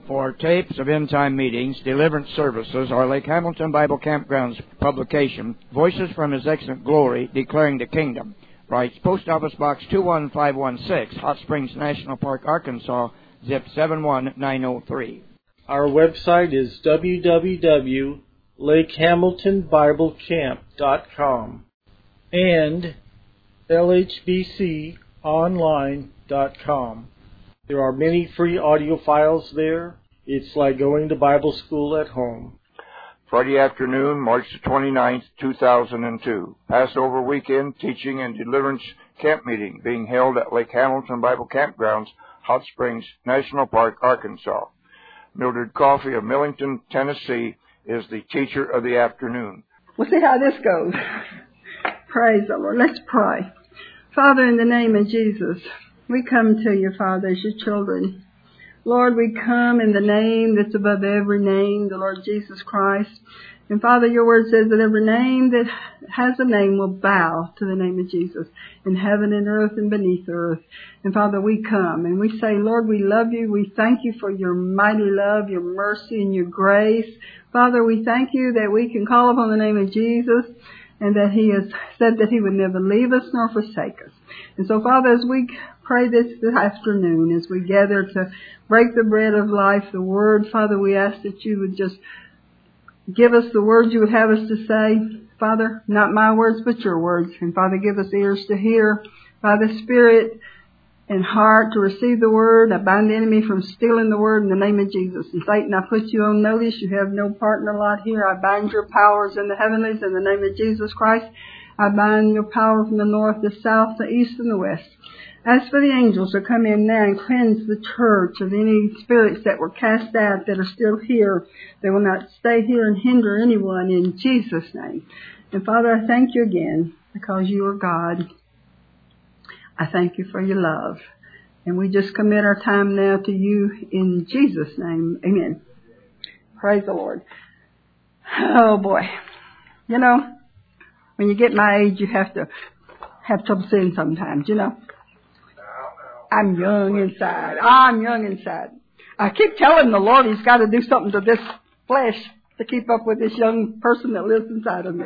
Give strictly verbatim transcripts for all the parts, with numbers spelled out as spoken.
For tapes of end-time meetings, deliverance services, or Lake Hamilton Bible Campground's publication, Voices from His Excellent Glory, Declaring the Kingdom. Writes Post Office Box two one five one six, Hot Springs National Park, Arkansas, zip seven one nine oh three. Our website is w w w dot lake hamilton bible camp dot com and l h b c online dot com. There are many free audio files there. It's like going to Bible school at home. Friday afternoon, March the twenty-ninth, two thousand two. Passover weekend teaching and deliverance camp meeting being held at Lake Hamilton Bible Campgrounds, Hot Springs National Park, Arkansas. Mildred Coffey of Millington, Tennessee, is the teacher of the afternoon. We'll see how this goes. Praise the Lord. Let's pray. Father, in the name of Jesus, we come to you, Father, as your children. Lord, we come in the name that's above every name, the Lord Jesus Christ. And Father, your word says that every name that has a name will bow to the name of Jesus in heaven and earth and beneath the earth. And Father, we come and we say, Lord, we love you. We thank you for your mighty love, your mercy, and your grace. Father, we thank you that we can call upon the name of Jesus and that he has said that he would never leave us nor forsake us. And so, Father, as we pray this, this afternoon, as we gather to break the bread of life, the word, Father, we ask that you would just give us the words you would have us to say. Father, not my words, but your words. And Father, give us ears to hear by the Spirit and heart to receive the word. I bind the enemy from stealing the word in the name of Jesus. And Satan, I put you on notice. You have no part in the lot here. I bind your powers in the heavenlies in the name of Jesus Christ. I bind your power from the north, the south, the east, and the west. As for the angels to come in now and cleanse the church of any spirits that were cast out that are still here, they will not stay here and hinder anyone in Jesus' name. And Father, I thank you again because you are God. I thank you for your love. And we just commit our time now to you in Jesus' name. Amen. Praise the Lord. Oh boy. You know, when you get my age, you have to have trouble seeing sometimes, you know. I'm young inside. I'm young inside. I keep telling the Lord he's got to do something to this flesh to keep up with this young person that lives inside of me.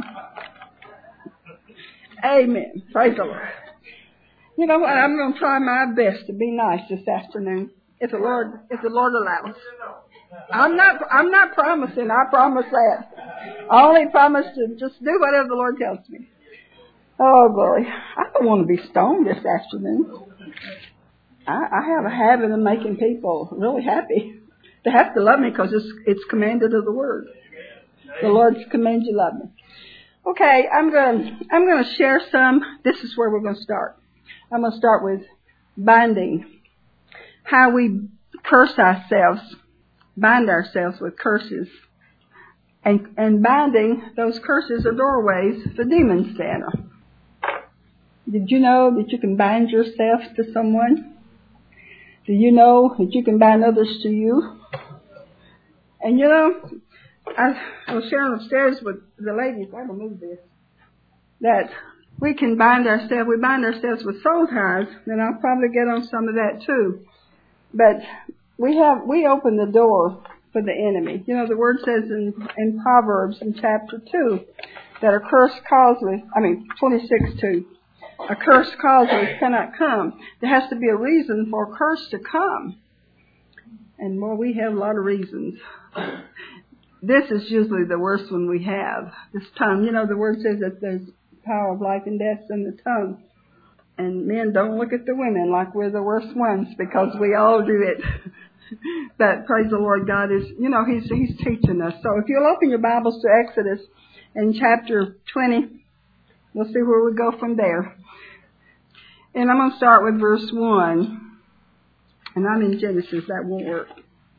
Amen. Praise the Lord. You know what? I'm going to try my best to be nice this afternoon, if the Lord, if the Lord allows. I'm not, I'm not promising. I promise that. I only promise to just do whatever the Lord tells me. Oh, glory. I don't want to be stoned this afternoon. I, I have a habit of making people really happy. They have to love me because it's, it's commanded of the Word. The Lord's command you love me. Okay, I'm going I'm going to share some. This is where we're going to start. I'm going to start with binding. How we curse ourselves, bind ourselves with curses. And, and binding, those curses are doorways for demons to enter. Did you know that you can bind yourself to someone? Do you know that you can bind others to you? And you know, I, I was sharing upstairs with the ladies, I don't move this, that we can bind ourselves, we bind ourselves with soul ties, and I'll probably get on some of that too. But we have, we open the door for the enemy. You know, the word says in, in Proverbs in chapter two that a curse causeless, I mean, twenty-six two. A curse causeless cannot come. There has to be a reason for a curse to come. And well, we have a lot of reasons. This is usually the worst one we have. This tongue. You know, the word says that there's power of life and death in the tongue. And men, don't look at the women like we're the worst ones because we all do it. But praise the Lord, God is, you know, He's He's teaching us. So if you'll open your Bibles to Exodus in chapter twenty, we'll see where we go from there. And I'm going to start with verse one. And I'm in Genesis. That won't work.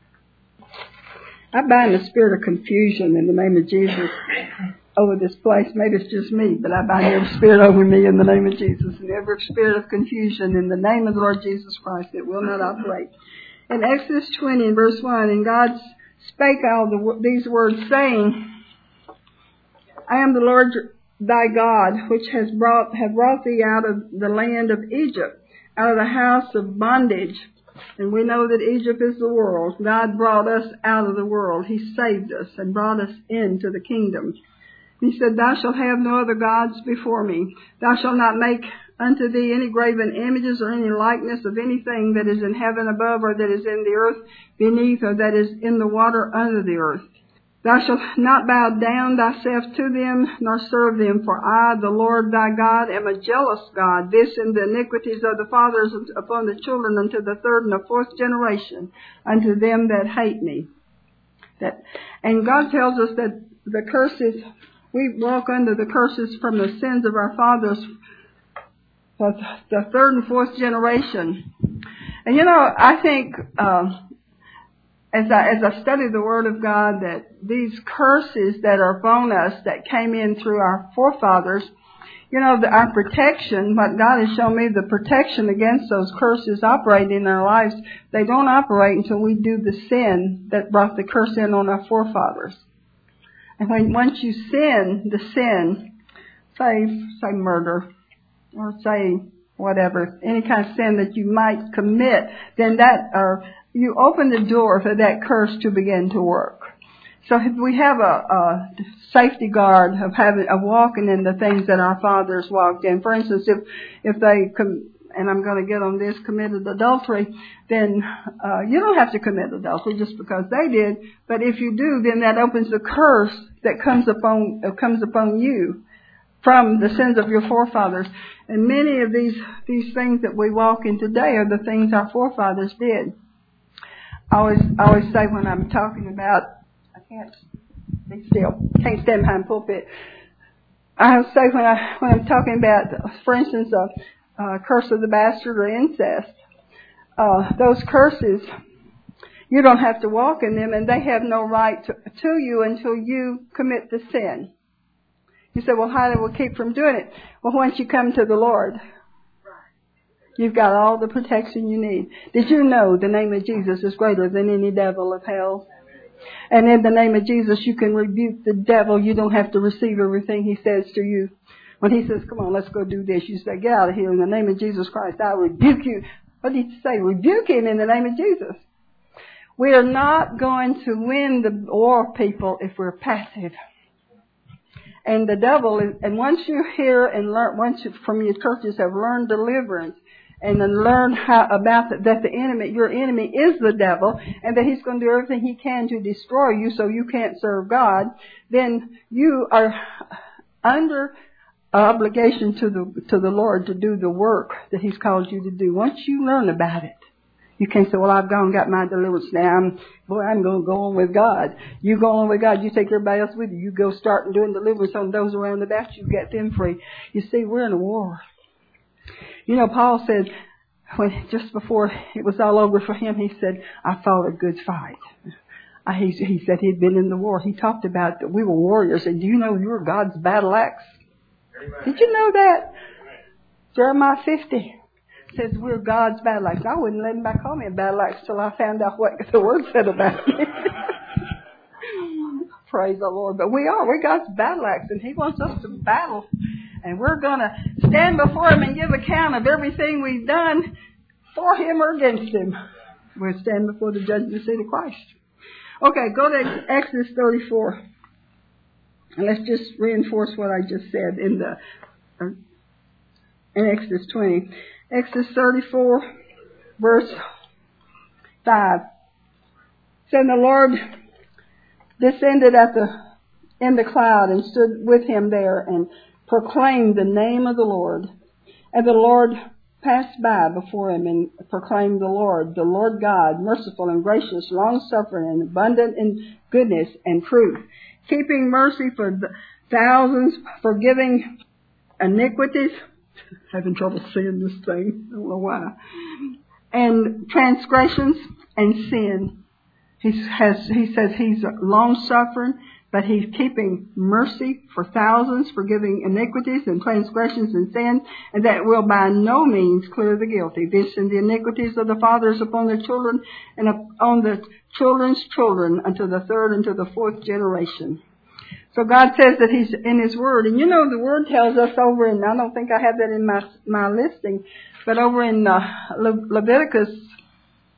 I bind the spirit of confusion in the name of Jesus over this place. Maybe it's just me, but I bind every spirit over me in the name of Jesus. And every spirit of confusion in the name of the Lord Jesus Christ that will not operate. In Exodus twenty and verse one, and God spake all the, these words, saying, I am the Lord thy God, which has brought have brought thee out of the land of Egypt, out of the house of bondage. And we know that Egypt is the world. God brought us out of the world. He saved us and brought us into the kingdom. He said, thou shalt have no other gods before me. Thou shalt not make unto thee any graven images or any likeness of anything that is in heaven above, or that is in the earth beneath, or that is in the water under the earth. Thou shalt not bow down thyself to them, nor serve them, for I, the Lord thy God, am a jealous God, visiting the iniquities of the fathers upon the children unto the third and the fourth generation, unto them that hate me. That, and God tells us that the curses, we walk under the curses from the sins of our fathers, for the third and fourth generation. And you know, I think, uh, As I, as I study the Word of God, that these curses that are upon us that came in through our forefathers, you know, the, our protection, what God has shown me, the protection against those curses operating in our lives, they don't operate until we do the sin that brought the curse in on our forefathers. And when once you sin, the sin, say, say murder, or say whatever, any kind of sin that you might commit, then that, or you open the door for that curse to begin to work. So if we have a, a safety guard of having of walking in the things that our fathers walked in. For instance, if if they com- and I'm going to get on this committed adultery, then uh, you don't have to commit adultery just because they did. But if you do, then that opens the curse that comes upon uh, comes upon you from the sins of your forefathers. And many of these these things that we walk in today are the things our forefathers did. I always, I always say when I'm talking about, I can't be still, can't stand behind the pulpit. I always say when I when I'm talking about, for instance, a, a curse of the bastard or incest, uh, those curses, you don't have to walk in them, and they have no right to, to you until you commit the sin. You say, well, how do we keep from doing it? Well, once you come to the Lord, you've got all the protection you need. Did you know the name of Jesus is greater than any devil of hell? And in the name of Jesus, you can rebuke the devil. You don't have to receive everything he says to you. When he says, come on, let's go do this, you say, get out of here in the name of Jesus Christ. I rebuke you. What did he say? Rebuke him in the name of Jesus. We are not going to win the war, people, if we're passive. And the devil is, and once you hear and learn, once you, from your churches have learned deliverance, and then learn how about the, that the enemy, your enemy is the devil, and that he's going to do everything he can to destroy you so you can't serve God, then you are under obligation to the to the Lord to do the work that he's called you to do. Once you learn about it, you can't say, well, I've gone and got my deliverance now. I'm, boy, I'm going to go on with God. You go on with God. You take everybody else with you. You go start and doing deliverance on those around about you. Get them free. You see, we're in a war. You know, Paul said, when just before it was all over for him, he said, I fought a good fight. I, he, he said he'd been in the war. He talked about that we were warriors. And do you know you were God's battle axe? Amen. Did you know that? Amen. Jeremiah fifty says we're God's battle axe. I wouldn't let him back call me a battle axe till I found out what the word said about me. Praise the Lord. But we are. We're God's battle axe. And he wants us to battle. And we're going to stand before him and give account of everything we've done for him or against him. We'll stand before the judgment seat of Christ. Okay, go to Exodus thirty-four. And let's just reinforce what I just said in the uh, in Exodus twenty. Exodus thirty-four, verse five. Said the Lord descended at the in the cloud and stood with him there and proclaimed the name of the Lord. And the Lord passed by before him and proclaimed the Lord, the Lord God, merciful and gracious, long-suffering and abundant in goodness and truth, keeping mercy for the thousands, forgiving iniquities. Having trouble seeing this thing. I don't know why. And transgressions and sin. He has. He says he's long-suffering, but he's keeping mercy for thousands, forgiving iniquities and transgressions and sin, and that will by no means clear the guilty. This and the iniquities of the fathers upon their children and on the children's children unto the third and to the fourth generation. So God says that he's in his word. And you know, the word tells us over in, I don't think I have that in my my listing, but over in uh, Le- Leviticus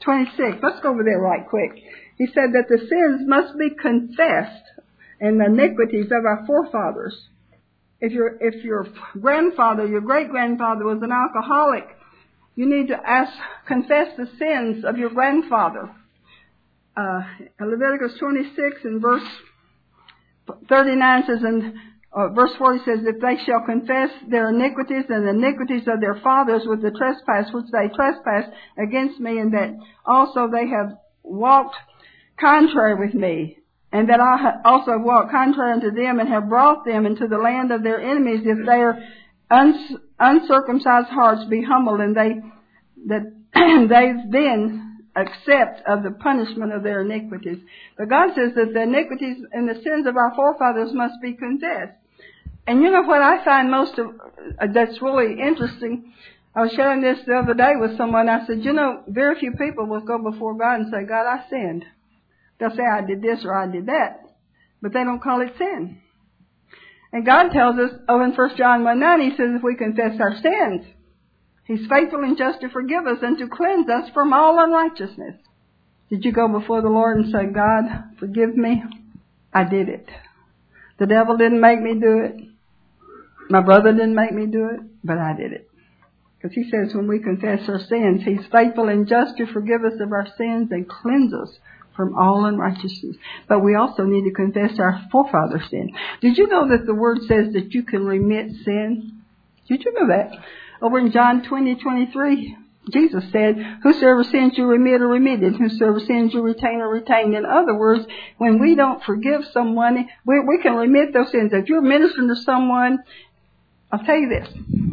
twenty-six. Let's go over there right quick. He said that the sins must be confessed and the iniquities of our forefathers. If your if your grandfather, your great-grandfather was an alcoholic, you need to ask, confess the sins of your grandfather. Uh, Leviticus twenty-six and verse thirty-nine says, and uh, verse forty says, if they shall confess their iniquities and the iniquities of their fathers with the trespass which they trespassed against me, and that also they have walked contrary with me, and that I ha- also have walked contrary unto them, and have brought them into the land of their enemies, if their uns- uncircumcised hearts be humbled, and they that they then accept of the punishment of their iniquities. But God says that the iniquities and the sins of our forefathers must be confessed. And you know what I find most of, uh, that's really interesting? I was sharing this the other day with someone. I said, you know, very few people will go before God and say, God, I sinned. They'll say, I did this or I did that. But they don't call it sin. And God tells us over in First John one nine, He says, if we confess our sins, He's faithful and just to forgive us and to cleanse us from all unrighteousness. Did you go before the Lord and say, God, forgive me? I did it. The devil didn't make me do it. My brother didn't make me do it, but I did it. Because He says when we confess our sins, He's faithful and just to forgive us of our sins and cleanse us from all unrighteousness. But we also need to confess our forefathers' sin. Did you know that the Word says that you can remit sin? Did you know that? Over in John twenty twenty-three, Jesus said, whosoever sins you remit are remitted, whosoever sins you retain are retained. In other words, when we don't forgive someone, we, we can remit those sins. If you're ministering to someone, I'll tell you this.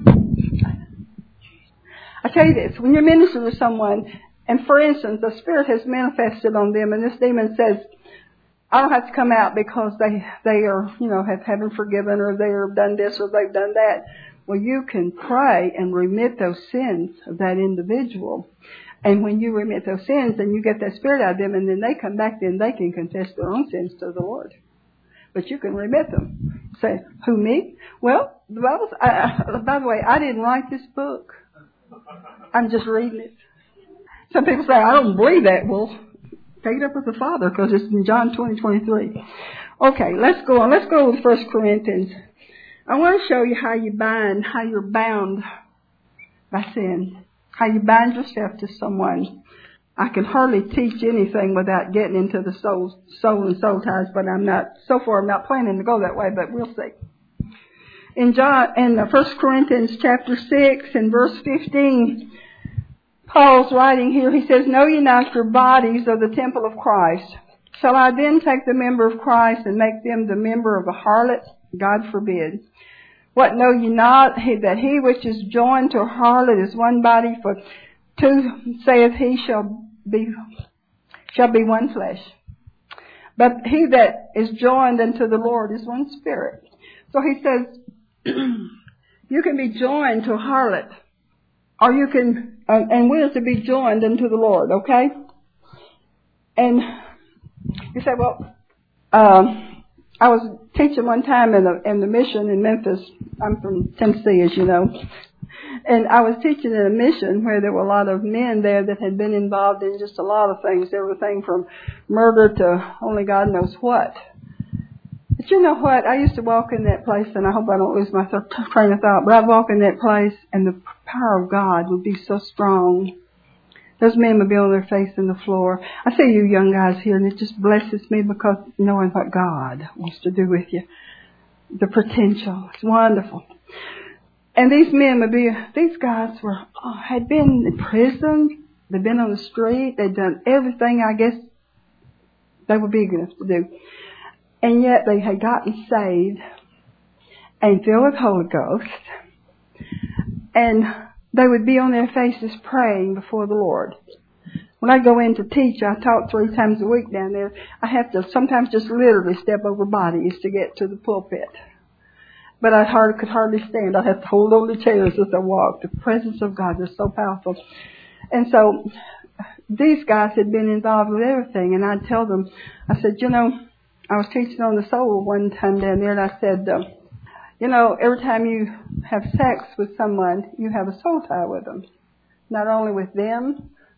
I'll tell you this. When you're ministering to someone, and for instance, the Spirit has manifested on them, and this demon says, I don't have to come out because they, they are, you know, have, haven't forgiven, or they have done this, or they've done that. Well, you can pray and remit those sins of that individual. And when you remit those sins, then you get that spirit out of them, and then they come back, then they can confess their own sins to the Lord. But you can remit them. Say, who, me? Well, the Bible, I, I, by the way, I didn't write this book. I'm just reading it. Some people say, I don't believe that. Well, take it up with the Father, because it's in John twenty twenty-three. Okay, let's go on. Let's go with First Corinthians. I want to show you how you bind, how you're bound by sin, how you bind yourself to someone. I can hardly teach anything without getting into the soul, soul and soul ties, but I'm not, so far I'm not planning to go that way, but we'll see. In John, in First Corinthians chapter six and verse fifteen, Paul's writing here, he says, know ye not your bodies are the temple of Christ? Shall I then take the member of Christ and make them the member of a harlot? God forbid. What know ye not, that he which is joined to a harlot is one body, for two, saith he, shall be shall be one flesh. But he that is joined unto the Lord is one spirit. So he says, you can be joined to a harlot, or you can, uh, and we're to be joined unto the Lord, okay? And you say, well, um, I was teaching one time in the in the mission in Memphis. I'm from Tennessee, as you know. And I was teaching in a mission where there were a lot of men there that had been involved in just a lot of things. Everything from murder to only God knows what. But you know what? I used to walk in that place, and I hope I don't lose my th- train of thought, but I'd walk in that place, and the power of God would be so strong. Those men would be on their face in the floor. I see you young guys here, and it just blesses me because knowing what God wants to do with you. The potential. It's wonderful. And these men would be, these guys were, oh, had been in prison. They'd been on the street. They'd done everything, I guess, they were big enough to do. And yet they had gotten saved and filled with Holy Ghost. And they would be on their faces praying before the Lord. When I go in to teach, I talk three times a week down there. I have to sometimes just literally step over bodies to get to the pulpit. But I hardly, could hardly stand. I have to hold on the chairs as I walk. The presence of God is so powerful. And so these guys had been involved with everything. And I'd tell them, I said, you know, I was teaching on the soul one time down there, and I said, uh, you know, every time you have sex with someone, you have a soul tie with them. Not only with them,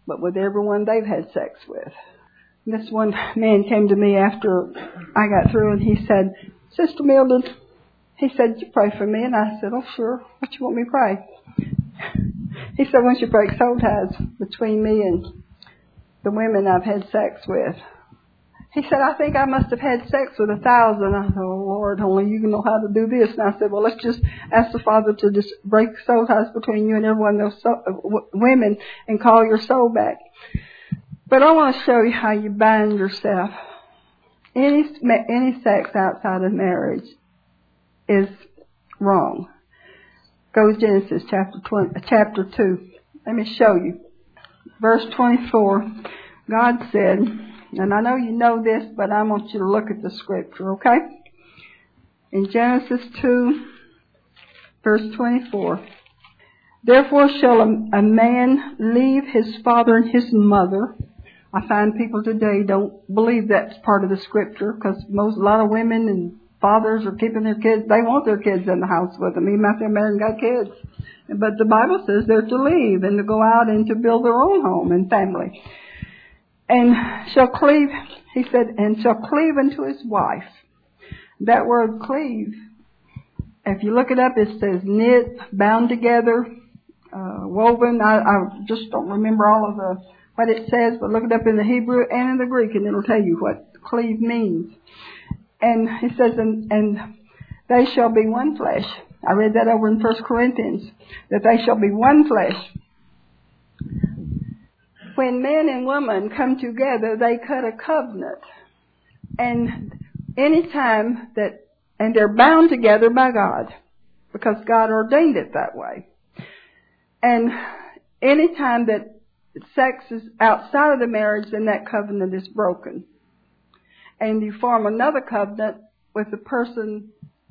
but with everyone they've had sex with. And this one man came to me after I got through, and he said, Sister Mildred, he said, you pray for me. And I said, oh, sure. What you want me to pray? He said, once you break soul ties between me and the women I've had sex with. He said, I think I must have had sex with a thousand. I thought, oh, Lord, only you know how to do this. And I said, well, let's just ask the Father to just break soul ties between you and every one of those so, uh, w- women and call your soul back. But I want to show you how you bind yourself. Any, any sex outside of marriage is wrong. Go to Genesis chapter twenty, chapter two. Let me show you. Verse twenty-four. God said, and I know you know this, but I want you to look at the scripture, okay? In Genesis two, verse twenty-four. Therefore shall a, a man leave his father and his mother. I find people today don't believe that's part of the scripture, because most, a lot of women and fathers are keeping their kids. They want their kids in the house with them, even if they're married and got kids. But the Bible says they're to leave and to go out and to build their own home and family. And shall cleave, he said, and shall cleave unto his wife. That word cleave, if you look it up, it says knit, bound together, uh, woven. I, I just don't remember all of the what it says, but look it up in the Hebrew and in the Greek, and it'll tell you what cleave means. And it says, and, and they shall be one flesh. I read that over in First Corinthians, that they shall be one flesh. When man and woman come together, they cut a covenant. And any time that, and they're bound together by God, because God ordained it that way. And any time that sex is outside of the marriage, then that covenant is broken. And you form another covenant with the person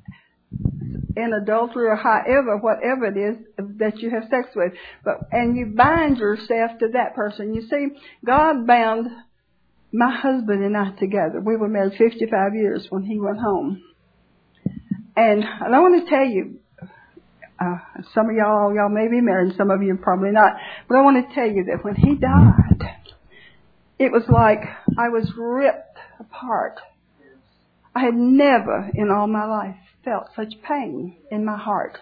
in adultery or however, whatever it is that you have sex with. But, and you bind yourself to that person. You see, God bound my husband and I together. We were married fifty-five years when he went home. And I want to tell you, uh, some of y'all, y'all may be married, some of you probably not. But I want to tell you that when he died, it was like I was ripped apart. I had never in all my life felt such pain in my heart.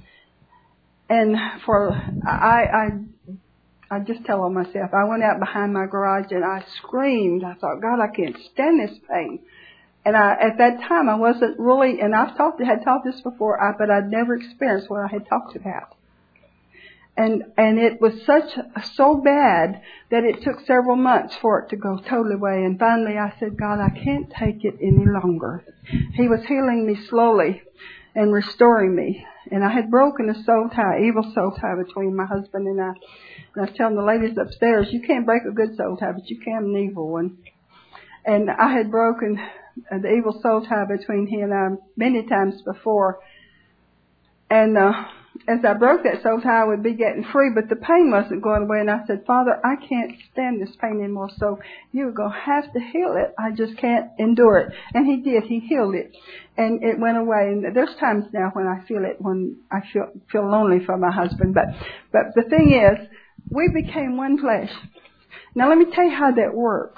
And for, I, I, I just tell on myself, I went out behind my garage and I screamed. I thought, God, I can't stand this pain. And I, at that time, I wasn't really, and I've talked, had taught this before, I, but I'd never experienced what I had talked about. And, and it was such, so bad that it took several months for it to go totally away. And finally I said, God, I can't take it any longer. He was healing me slowly and restoring me. And I had broken a soul tie, evil soul tie between my husband and I. And I was telling the ladies upstairs, you can't break a good soul tie, but you can an evil one. And I had broken the evil soul tie between he and I many times before. And, uh, as I broke that soul tie, I would be getting free, but the pain wasn't going away. And I said, Father, I can't stand this pain anymore, so you're going to have to heal it. I just can't endure it. And he did. He healed it. And it went away. And there's times now when I feel it, when I feel feel lonely for my husband. But, but the thing is, we became one flesh. Now, let me tell you how that worked.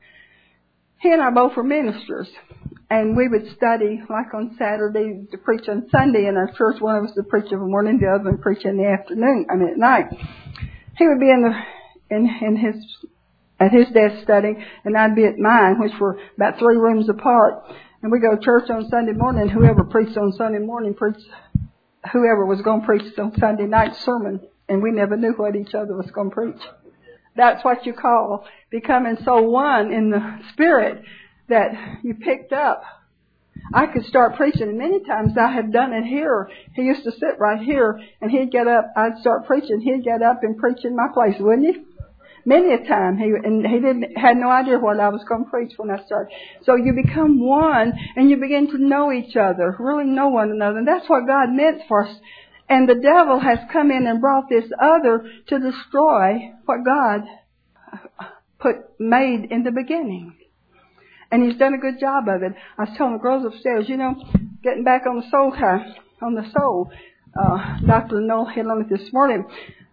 He and I both were ministers. And we would study, like on Saturday, to preach on Sunday in our church. One of us would preach in the morning, the other one would preach in the afternoon, I mean at night. He would be in the, in, in his, at his desk studying, and I'd be at mine, which were about three rooms apart. And we go to church on Sunday morning, and whoever preached on Sunday morning preached, whoever was going to preach on Sunday night sermon. And we never knew what each other was going to preach. That's what you call becoming so one in the spirit that you picked up. I could start preaching, and many times I have done it here. He used to sit right here, and he'd get up. I'd start preaching. He'd get up and preach in my place, wouldn't he? Many a time, he and he didn't had no idea what I was going to preach when I started. So you become one, and you begin to know each other, really know one another, and that's what God meant for us. And the devil has come in and brought this other to destroy what God put made in the beginning. And he's done a good job of it. I was telling the girls upstairs, you know, getting back on the soul tie, on the soul, uh, Doctor Noel hit on it this morning.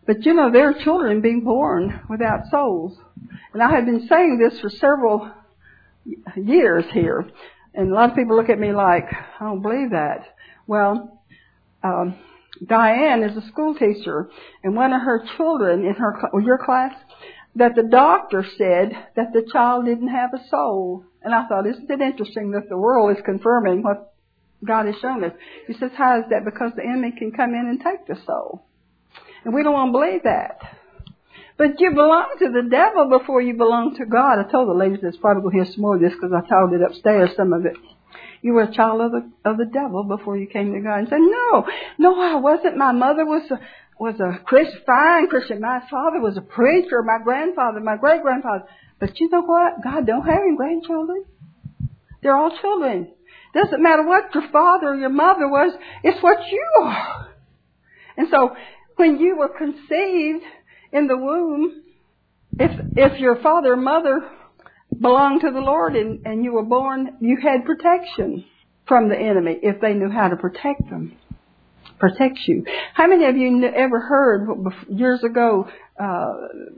But you know, there are children being born without souls. And I have been saying this for several years here. And a lot of people look at me like, I don't believe that. Well, um, Diane is a school teacher, and one of her children in her or your class, that the doctor said that the child didn't have a soul. And I thought, isn't it interesting that the world is confirming what God has shown us? He says, how is that? Because the enemy can come in and take the soul. And we don't want to believe that. But you belong to the devil before you belong to God. I told the ladies that's probably going to hear some more of this because I told it upstairs, some of it. You were a child of the of the devil before you came to God. And said, no, no, I wasn't. My mother was a, was a Christ, fine Christian. My father was a preacher. My grandfather, my great-grandfather. But you know what? God don't have any grandchildren. They're all children. Doesn't matter what your father or your mother was. It's what you are. And so when you were conceived in the womb, if if your father or mother belonged to the Lord and, and you were born, you had protection from the enemy if they knew how to protect them, protect you. How many of you ever heard years ago uh,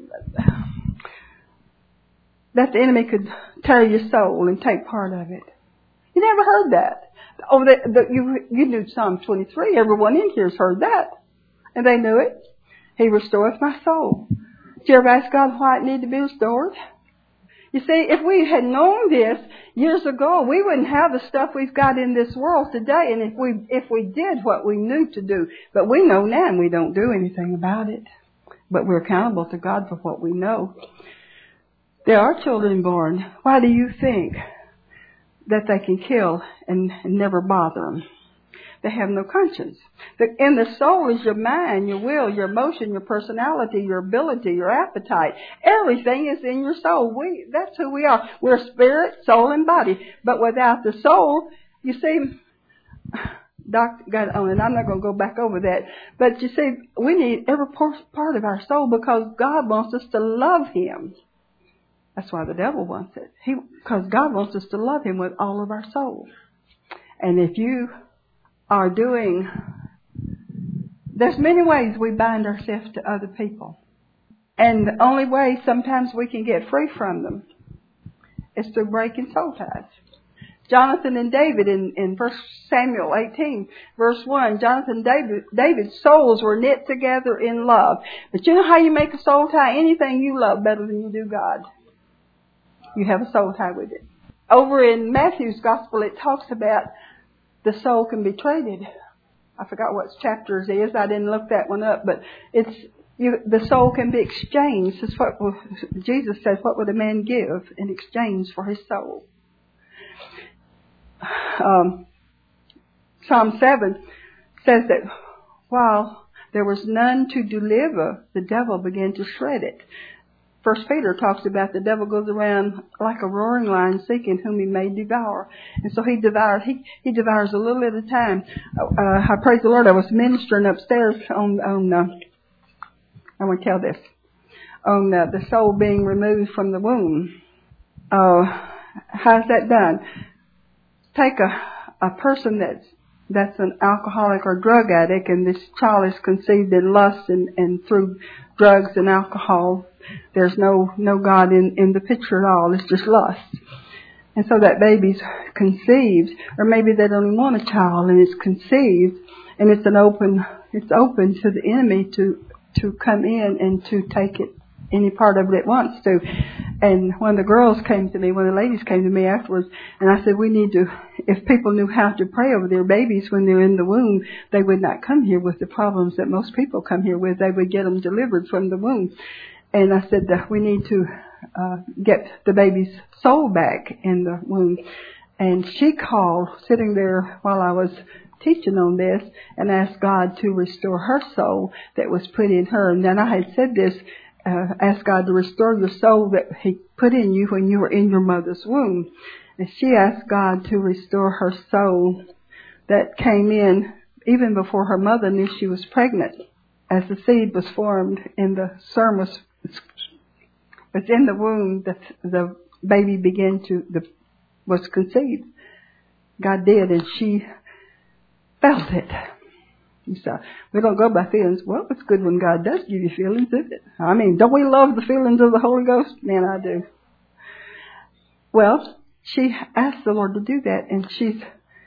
that the enemy could tear your soul and take part of it? You never heard that. Oh, the, the, you you knew Psalm twenty-three. Everyone in here has heard that, and they knew it. He restoreth my soul. Did you ever ask God why it needed to be restored? You see, if we had known this years ago, we wouldn't have the stuff we've got in this world today. And if we if we did what we knew to do, but we know now and we don't do anything about it. But we're accountable to God for what we know. There are children born. Why do you think that they can kill and never bother them? They have no conscience. In the soul is your mind, your will, your emotion, your personality, your ability, your appetite. Everything is in your soul. We, that's who we are. We're spirit, soul, and body. But without the soul, you see, Doc got on, and I'm not going to go back over that. But you see, we need every part of our soul because God wants us to love Him. That's why the devil wants it. He, because God wants us to love Him with all of our soul. And if you are doing, there's many ways we bind ourselves to other people. And the only way sometimes we can get free from them is through breaking soul ties. Jonathan and David in, in First Samuel eighteen, verse one, Jonathan and David, David's souls were knit together in love. But you know how you make a soul tie? Anything you love better than you do God. You have a soul tie with it. Over in Matthew's Gospel, it talks about the soul can be traded. I forgot what chapter it is. I didn't look that one up, but it's you, the soul can be exchanged. That's what Jesus says. What would a man give in exchange for his soul? Um, Psalm seven says that while there was none to deliver, the devil began to shred it. First Peter talks about the devil goes around like a roaring lion seeking whom he may devour. And so he devours, he, he devours a little at a time. Uh, I praise the Lord, I was ministering upstairs on, on uh, I want to tell this, on uh, the soul being removed from the womb. Uh, how's that done? Take a, a person that's, that's an alcoholic or drug addict, and this child is conceived in lust and, and through drugs and alcohol. There's no, no God in, in the picture at all. It's just lust. And so that baby's conceived, or maybe they don't even want a child and it's conceived, and it's an open, it's open to the enemy to, to come in and to take it, any part of it it wants to. And when the girls came to me, when the ladies came to me afterwards, and I said, we need to, if people knew how to pray over their babies when they're in the womb, they would not come here with the problems that most people come here with. They would get them delivered from the womb. And I said that we need to uh, get the baby's soul back in the womb. And she called, sitting there while I was teaching on this, and asked God to restore her soul that was put in her. And then I had said this, uh, ask God to restore your soul that He put in you when you were in your mother's womb. And she asked God to restore her soul that came in even before her mother knew she was pregnant. As the seed was formed and the sperm was was in the womb, the, the baby began to, the, was conceived. God did, and she felt it. So we don't go by feelings. Well, it's good when God does give you feelings, isn't it? I mean, don't we love the feelings of the Holy Ghost? Man, I do. Well, she asked the Lord to do that, and she's,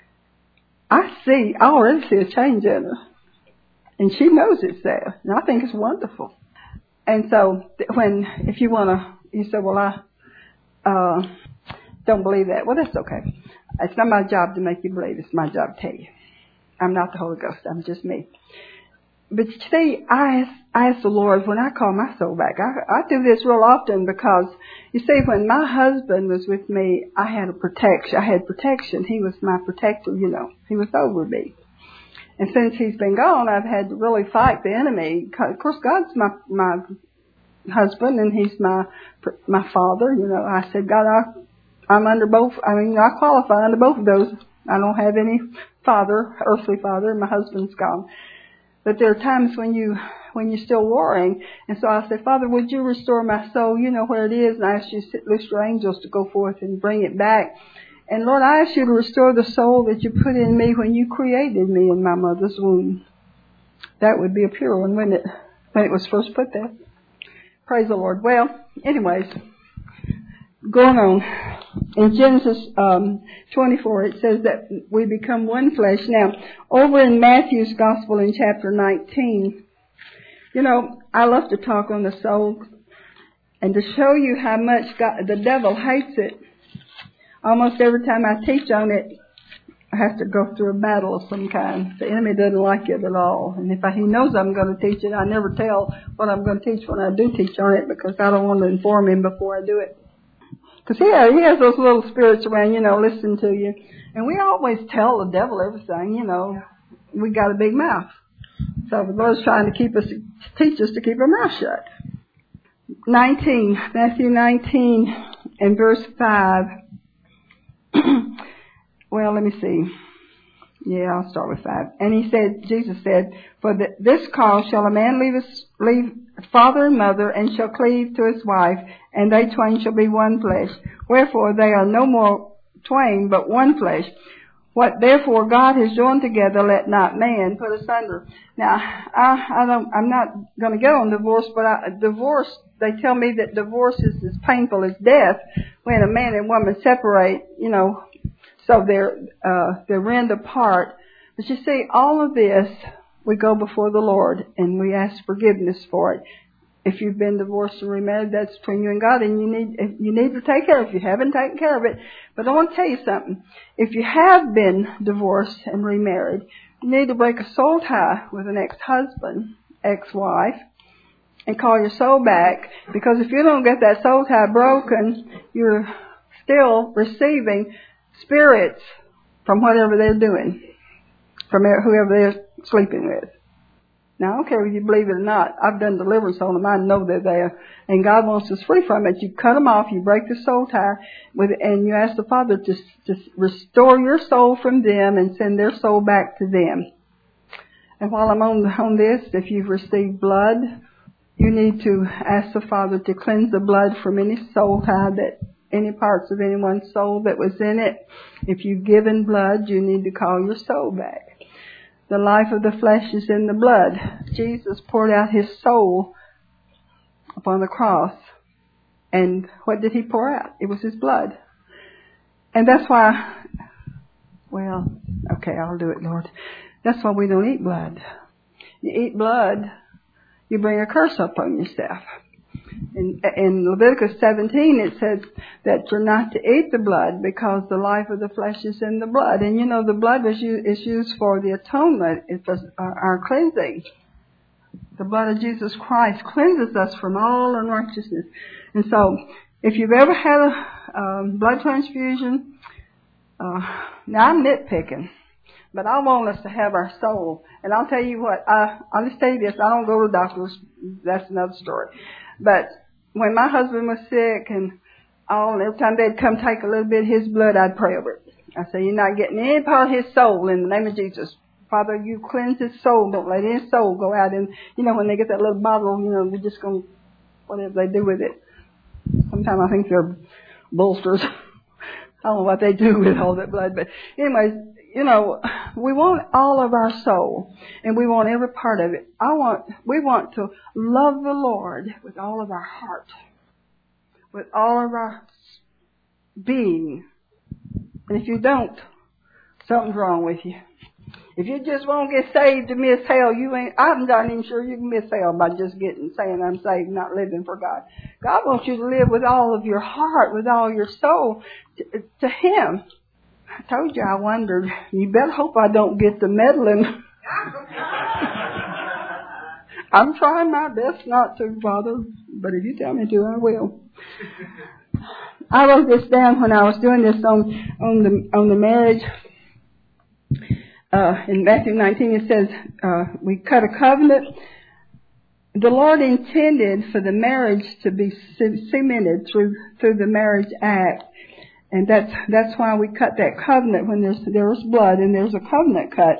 I see, I already see a change in her. And she knows it's there. And I think it's wonderful. And so when, if you want to, you say, well, I uh, don't believe that. Well, that's okay. It's not my job to make you believe. It's my job to tell you. I'm not the Holy Ghost. I'm just me. But see, I ask, I ask the Lord when I call my soul back. I, I do this real often because, you see, when my husband was with me, I had a protection. I had protection. He was my protector, you know. He was over me. And since he's been gone, I've had to really fight the enemy. Of course, God's my my husband, and he's my my father. You know, I said, God, I, I'm under both. I mean, I qualify under both of those. I don't have any father, earthly father. My husband's gone. But there are times when you when you're still warring. And so I said, Father, would you restore my soul? You know where it is. And I asked you to loose your angels to go forth and bring it back. And Lord, I ask you to restore the soul that you put in me when you created me in my mother's womb. That would be a pure one, wouldn't it? When it was first put there. Praise the Lord. Well, anyways, going on. In Genesis um, twenty-four, it says that we become one flesh. Now, over in Matthew's Gospel in chapter nineteen, you know, I love to talk on the soul. And to show you how much God, the devil hates it, almost every time I teach on it, I have to go through a battle of some kind. The enemy doesn't like it at all. And if I, he knows I'm going to teach it, I never tell what I'm going to teach when I do teach on it because I don't want to inform him before I do it. Because he, he has those little spirits around, you know, listening to you. And we always tell the devil everything, you know. We got a big mouth. So the Lord's trying to keep us, teach us to keep our mouth shut. nineteen, Matthew nineteen and verse five. Well, let me see. Yeah, I'll start with five. And he said, Jesus said, for the, this cause shall a man leave his, leave father and mother, and shall cleave to his wife, and they twain shall be one flesh. Wherefore they are no more twain, but one flesh. What therefore God has joined together, let not man put asunder. Now, I, I don't, I'm not going to get on divorce, but I, divorce, they tell me that divorce is as painful as death when a man and woman separate, you know, so they're, uh, they're rend apart. But you see, all of this, we go before the Lord and we ask forgiveness for it. If you've been divorced or remarried, that's between you and God, and you need you need to take care of it if you haven't taken care of it. But I want to tell you something. If you have been divorced and remarried, you need to break a soul tie with an ex-husband, ex-wife, and call your soul back. Because if you don't get that soul tie broken, you're still receiving spirits from whatever they're doing, from whoever they're sleeping with. Now, I don't care if you believe it or not. I've done deliverance on them. I know they're there. And God wants us free from it. You cut them off. You break the soul tie. With, and you ask the Father to, to restore your soul from them and send their soul back to them. And while I'm on, on this, if you've received blood, you need to ask the Father to cleanse the blood from any soul tie, that any parts of anyone's soul that was in it. If you've given blood, you need to call your soul back. The life of the flesh is in the blood. Jesus poured out his soul upon the cross. And what did he pour out? It was his blood. And that's why, well, okay, I'll do it, Lord. That's why we don't eat blood. You eat blood, you bring a curse upon yourself. In, in Leviticus seventeen, it says that you're not to eat the blood because the life of the flesh is in the blood. And you know, the blood is, is used for the atonement. It's our, our cleansing. The blood of Jesus Christ cleanses us from all unrighteousness. And so, if you've ever had a um, blood transfusion, uh, now I'm nitpicking, but I want us to have our soul. And I'll tell you what, I, I'll just tell you this, I don't go to doctors. That's another story. But when my husband was sick and all, and every time they'd come take a little bit of his blood, I'd pray over it. I say, you're not getting any part of his soul in the name of Jesus. Father, you cleanse his soul. Don't let any soul go out. And, you know, when they get that little bottle, you know, they're just going to, whatever they do with it. Sometimes I think they're bolsters. I don't know what they do with all that blood. But anyways, you know, we want all of our soul, and we want every part of it. I want, we want to love the Lord with all of our heart, with all of our being. And if you don't, something's wrong with you. If you just won't get saved to miss hell, you ain't, I'm not even sure you can miss hell by just getting, saying I'm saved, not living for God. God wants you to live with all of your heart, with all your soul, to, to Him. I told you I wondered. You better hope I don't get the meddling. I'm trying my best not to, Father, but if you tell me to, I will. I wrote this down when I was doing this on on the on the marriage. Uh, in Matthew nineteen, it says uh, we cut a covenant. The Lord intended for the marriage to be cemented through through the marriage act. And that's that's why we cut that covenant when there's there was blood and there's a covenant cut.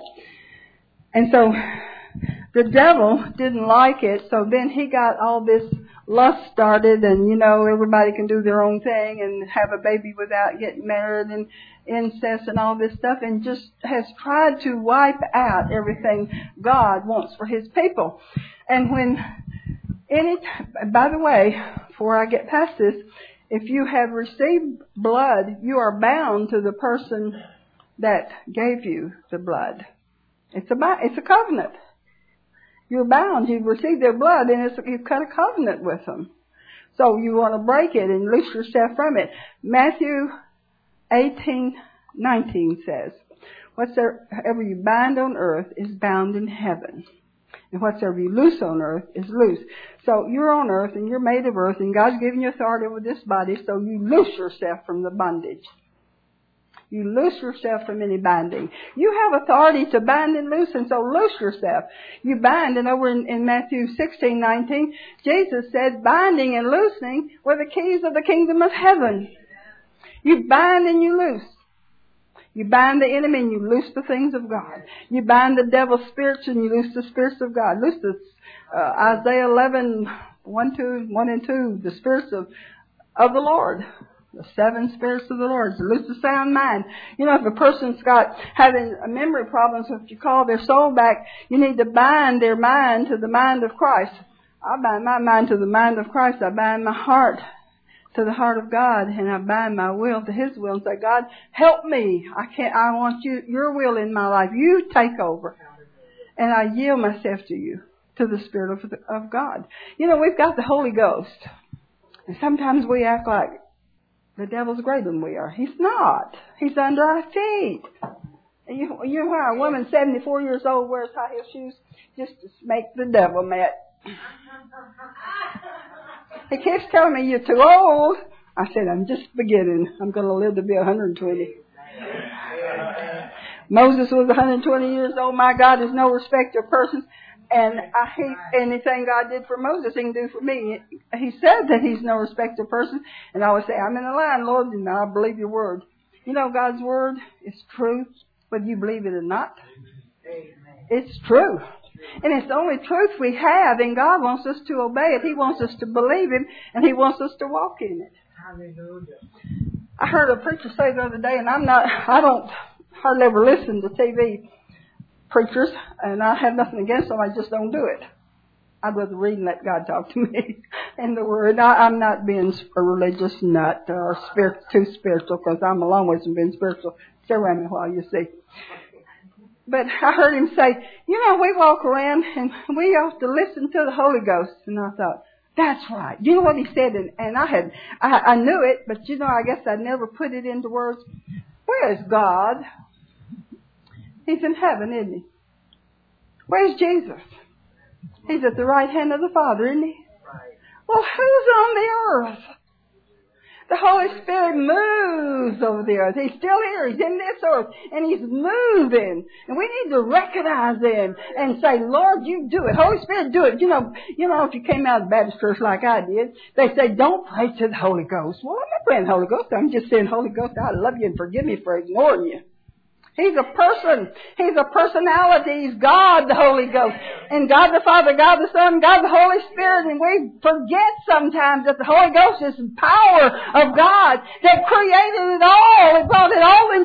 And so the devil didn't like it, so then he got all this lust started, and you know, everybody can do their own thing and have a baby without getting married, and incest and all this stuff, and just has tried to wipe out everything God wants for His people. And when any, by the way, before I get past this, if you have received blood, you are bound to the person that gave you the blood. It's a it's a covenant. You're bound. You've received their blood, and it's, you've cut a covenant with them. So you want to break it and loose yourself from it. Matthew eighteen nineteen says, "Whatsoever you bind on earth is bound in heaven, and whatsoever you loose on earth is loose." So you're on earth, and you're made of earth, and God's given you authority over this body, so you loose yourself from the bondage. You loose yourself from any binding. You have authority to bind and loose, and so loose yourself. You bind, and over in, in Matthew sixteen nineteen, Jesus said binding and loosing were the keys of the kingdom of heaven. You bind and you loose. You bind the enemy and you loose the things of God. You bind the devil's spirits and you loose the spirits of God. Loose the uh, Isaiah eleven, one, two, one and two, the spirits of, of the Lord. The seven spirits of the Lord. To loose the sound mind. You know, if a person's got having memory problems, if you call their soul back, you need to bind their mind to the mind of Christ. I bind my mind to the mind of Christ. I bind my heart to the heart of God, and I bind my will to His will and say, God, help me. I can't, I want you, your will in my life. You take over. And I yield myself to you, to the Spirit of, of God. You know, we've got the Holy Ghost. And sometimes we act like the devil's greater than we are. He's not. He's under our feet. And you, you know why a woman seventy-four years old wears high heel shoes? Just to make the devil mad. He keeps telling me you're too old. I said, I'm just beginning. I'm going to live to be one hundred twenty. Moses was one hundred twenty years old. My God is no respecter of persons. And I hate anything God did for Moses, He can do for me. He said that He's no respecter of persons. And I always say, I'm in the line, Lord, and I believe your word. You know, God's word is truth, whether you believe it or not. Amen. It's true. And it's the only truth we have, and God wants us to obey it. He wants us to believe Him, and He wants us to walk in it. Hallelujah. I heard a preacher say the other day, and I'm not, I don't hardly ever listen to T V preachers, and I have nothing against them. I just don't do it. I'd rather read and let God talk to me in the Word. I, I'm not being a religious nut or spirit, too spiritual, because I'm a long way from being spiritual. Stay around me while you see. But I heard him say, you know, we walk around and we ought to listen to the Holy Ghost. And I thought, that's right. You know what he said? And, and I had, I, I knew it, but you know, I guess I never put it into words. Where is God? He's in heaven, isn't He? Where's Jesus? He's at the right hand of the Father, isn't He? Well, who's on the earth? The Holy Spirit moves over the earth. He's still here. He's in this earth. And He's moving. And we need to recognize Him and say, Lord, you do it. Holy Spirit, do it. You know, you know, if you came out of the Baptist church like I did, they say, don't pray to the Holy Ghost. Well, I'm not praying the Holy Ghost. I'm just saying, Holy Ghost, I love you and forgive me for ignoring you. He's a person. He's a personality. He's God, the Holy Ghost. And God the Father, God the Son, God the Holy Spirit. And we forget sometimes that the Holy Ghost is the power of God that created it all. It brought it all into being.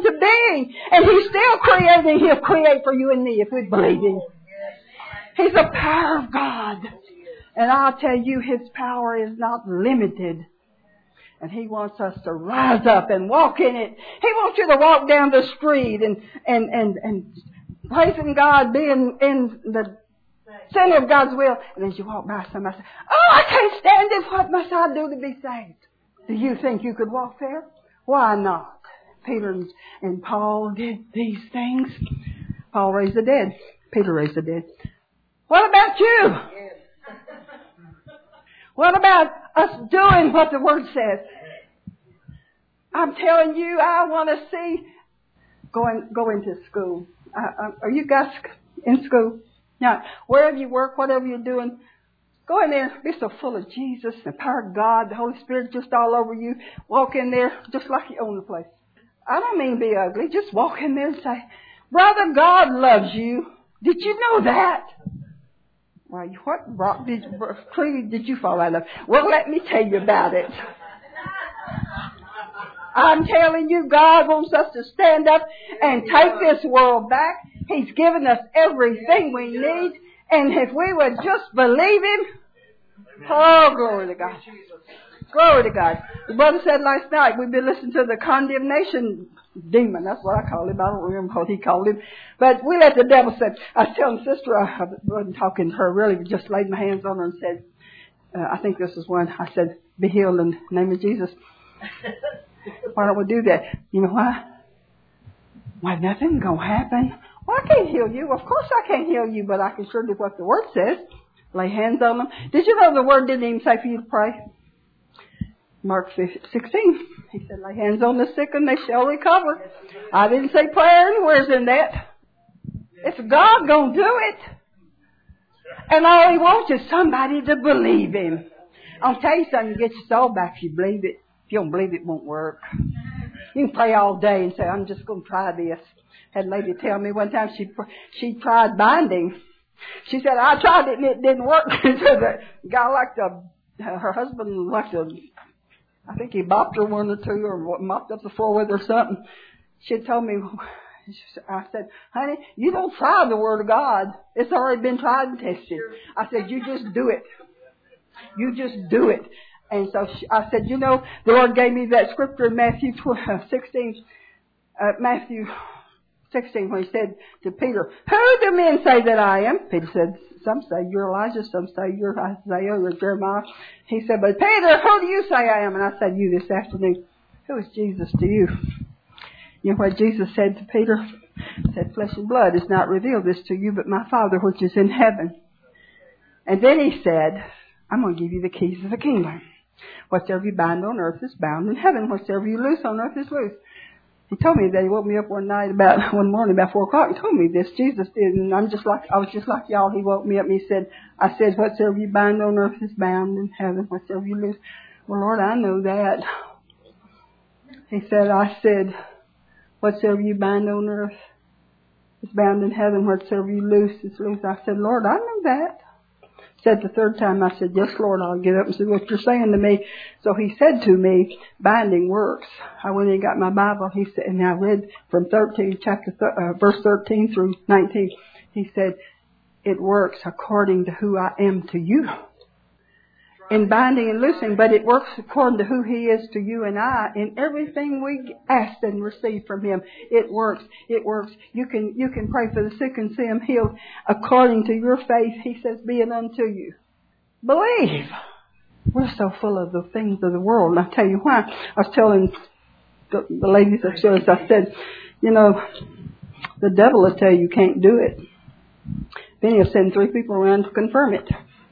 King. And He's still creating. He'll create for you and me if we believe Him. He's the power of God. And I'll tell you, His power is not limited. And He wants us to rise up and walk in it. He wants you to walk down the street and, and, and, and praising God, being in the center of God's will. And as you walk by somebody, say, oh, I can't stand this. What must I do to be saved? Do you think you could walk there? Why not? Peter and, and Paul did these things. Paul raised the dead. Peter raised the dead. What about you? What about us doing what the Word says? I'm telling you, I want to see going going to school. Uh, are you guys in school? Now, wherever you work, whatever you're doing, go in there. Be so full of Jesus, the power of God, the Holy Spirit just all over you. Walk in there just like you own the place. I don't mean be ugly. Just walk in there and say, Brother, God loves you. Did you know that? Why, what rock did, tree did you fall out of? Well, let me tell you about it. I'm telling you, God wants us to stand up and take this world back. He's given us everything we need. And if we would just believe Him, oh, glory to God. Glory to God. The brother said last night, we've been listening to the condemnation demon. That's what I call him. I don't remember what he called him. But we let the devil say, I was telling sister, I wasn't talking to her really, but just laid my hands on her and said, uh, I think this is one. I said, be healed in the name of Jesus. Why don't we do that? You know why? Why, nothing's going to happen. Well, I can't heal you. Of course I can't heal you, but I can sure do what the Word says. Lay hands on them. Did you know the Word didn't even say for you to pray? Mark sixteen. He said, lay hands on the sick and they shall recover. I didn't say prayer anywheres in that. It's God going to do it. And all He wants is somebody to believe Him. I'll tell you something, you get your soul back if you believe it. If you don't believe it, it won't work. You can pray all day and say, I'm just going to try this. Had a lady tell me one time she she tried binding. She said, I tried it and it didn't work. So the guy liked a, her husband liked a, I think he bopped her one or two or mopped up the floor with her or something. She told me, I said, honey, you don't try the Word of God. It's already been tried and tested. I said, you just do it. You just do it. And so she, I said, you know, the Lord gave me that scripture in Matthew sixteen, uh, Matthew sixteen, when He said to Peter, who do men say that I am? Peter said, some say you're Elijah, some say you're Isaiah or Jeremiah. He said, but Peter, who do you say I am? And I said, you this afternoon. Who is Jesus to you? You know what Jesus said to Peter? He said, flesh and blood has not revealed this to you, but my Father which is in heaven. And then He said, I'm going to give you the keys of the kingdom. Whatsoever you bind on earth is bound in heaven. Whatsoever you loose on earth is loose. He told me that. He woke me up one night about, one morning about four o'clock and told me this. Jesus did. And I'm just like, I was just like y'all. He woke me up and He said, I said, whatsoever you bind on earth is bound in heaven. Whatsoever you loose. Well, Lord, I know that. He said, I said, whatsoever you bind on earth is bound in heaven. Whatsoever you loose is loose. I said, Lord, I know that. Said the third time, I said, yes, Lord, I'll get up and see what you're saying to me. So He said to me, binding works. I went and got my Bible. He said, and I read from thirteen, chapter, th- uh, verse thirteen through nineteen. He said, it works according to who I am to you. In binding and loosing, but it works according to who He is to you and I. In everything we ask and receive from Him, it works. It works. You can you can pray for the sick and see them healed according to your faith. He says, be it unto you. Believe. We're so full of the things of the world. And I'll tell you why. I was telling the, the ladies upstairs, I said, you know, the devil will tell you you can't do it. Then he'll send three people around to confirm it.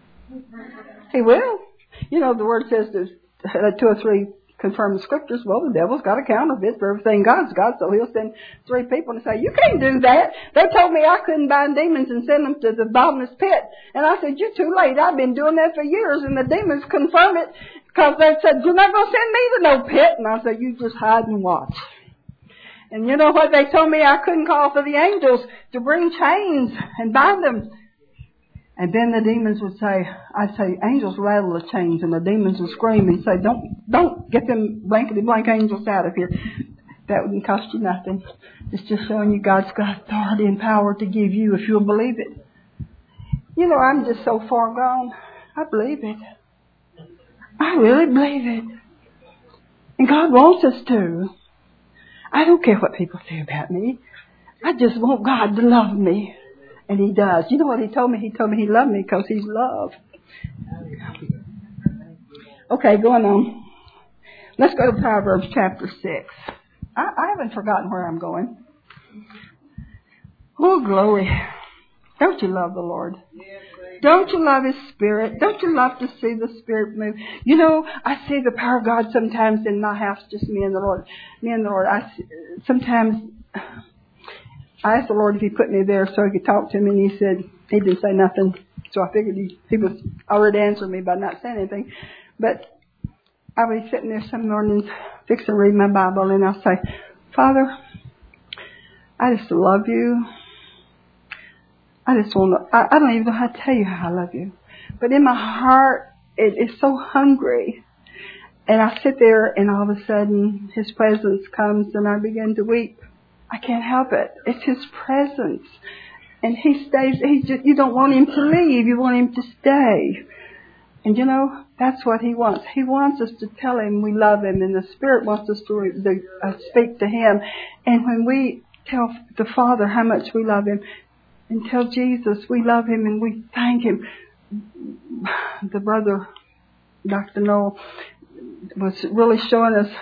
He will. You know, the Word says there's two or three confirm the Scriptures. Well, the devil's got a counterfeit for everything God's got, so he'll send three people and say, you can't do that. They told me I couldn't bind demons and send them to the bottomless pit. And I said, you're too late. I've been doing that for years, and the demons confirm it because they said, you're not going to send me to no pit. And I said, you just hide and watch. And you know what? They told me I couldn't call for the angels to bring chains and bind them. And then the demons would say, I'd say, angels rattle the chains, and the demons would scream and say, don't, don't get them blankety blank angels out of here. that wouldn't cost you nothing. It's just showing you God's got authority and power to give you if you'll believe it. You know, I'm just so far gone. I believe it. I really believe it. And God wants us to. I don't care what people say about me. I just want God to love me. And He does. You know what He told me? He told me He loved me because He's love. Okay, going on. Let's go to Proverbs chapter six. I, I haven't forgotten where I'm going. Oh, glory. Don't you love the Lord? Don't you love His Spirit? Don't you love to see the Spirit move? You know, I see the power of God sometimes in my house, just me and the Lord. Me and the Lord. I sometimes I asked the Lord if He put me there so He could talk to me, and He said He didn't say nothing. So I figured He, he was already answering me by not saying anything. But I'll be sitting there some mornings fixing to read my Bible, and I'll say, Father, I just love You. I just want to, I, I don't even know how to tell you how I love You. But in my heart, it is so hungry. And I sit there, and all of a sudden, His presence comes, and I begin to weep. I can't help it. It's His presence. And He stays, he just, you don't want Him to leave. You want Him to stay. And you know, that's what He wants. He wants us to tell Him we love Him, and the Spirit wants us to the, uh, speak to Him. And when we tell the Father how much we love Him, and tell Jesus we love Him and we thank Him. The brother, Doctor Noel, was really showing us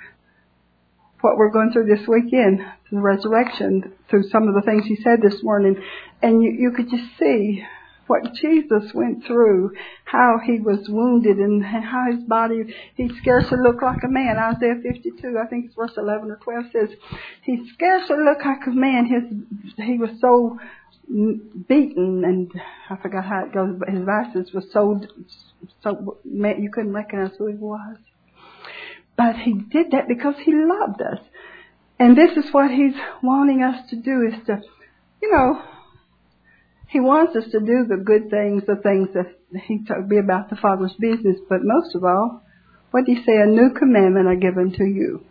what we're going through this weekend, the resurrection, through some of the things he said this morning. And you, you could just see what Jesus went through, how He was wounded and how His body, He scarcely looked like a man. Isaiah fifty-two, I think it's verse eleven or twelve says, He scarcely looked like a man. His, he was so beaten, and I forgot how it goes, but His vices were so, so you couldn't recognize who He was. But He did that because He loved us. And this is what He's wanting us to do, is to, you know, He wants us to do the good things, the things that He told be about the Father's business. But most of all, what did He say? A new commandment I give unto you,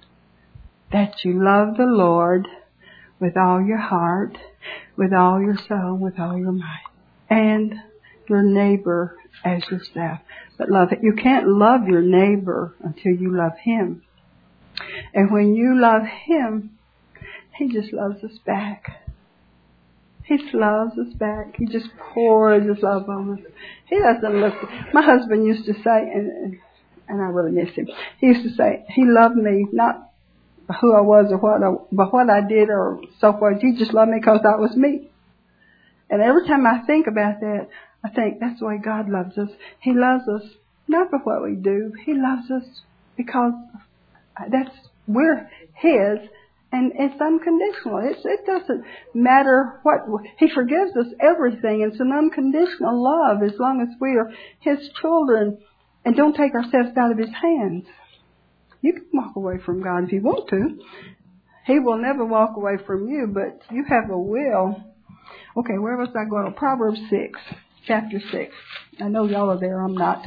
that you love the Lord with all your heart, with all your soul, with all your might, and your neighbor as yourself. But love it. You can't love your neighbor until you love Him. And when you love Him, He just loves us back. He loves us back. He just pours His love on us. He doesn't look. My husband used to say, and and I really miss him. He used to say, He loved me not who I was or what I, but what I did or so forth. He just loved me because I was me. And every time I think about that, I think that's the way God loves us. He loves us not for what we do. He loves us because that's we're His, and it's unconditional. It's, it doesn't matter what He forgives us everything. It's an unconditional love as long as we are His children and don't take ourselves out of His hands. You can walk away from God if you want to. He will never walk away from you, but you have a will. Okay, where was I going? Proverbs six, chapter six. I know y'all are there, I'm not.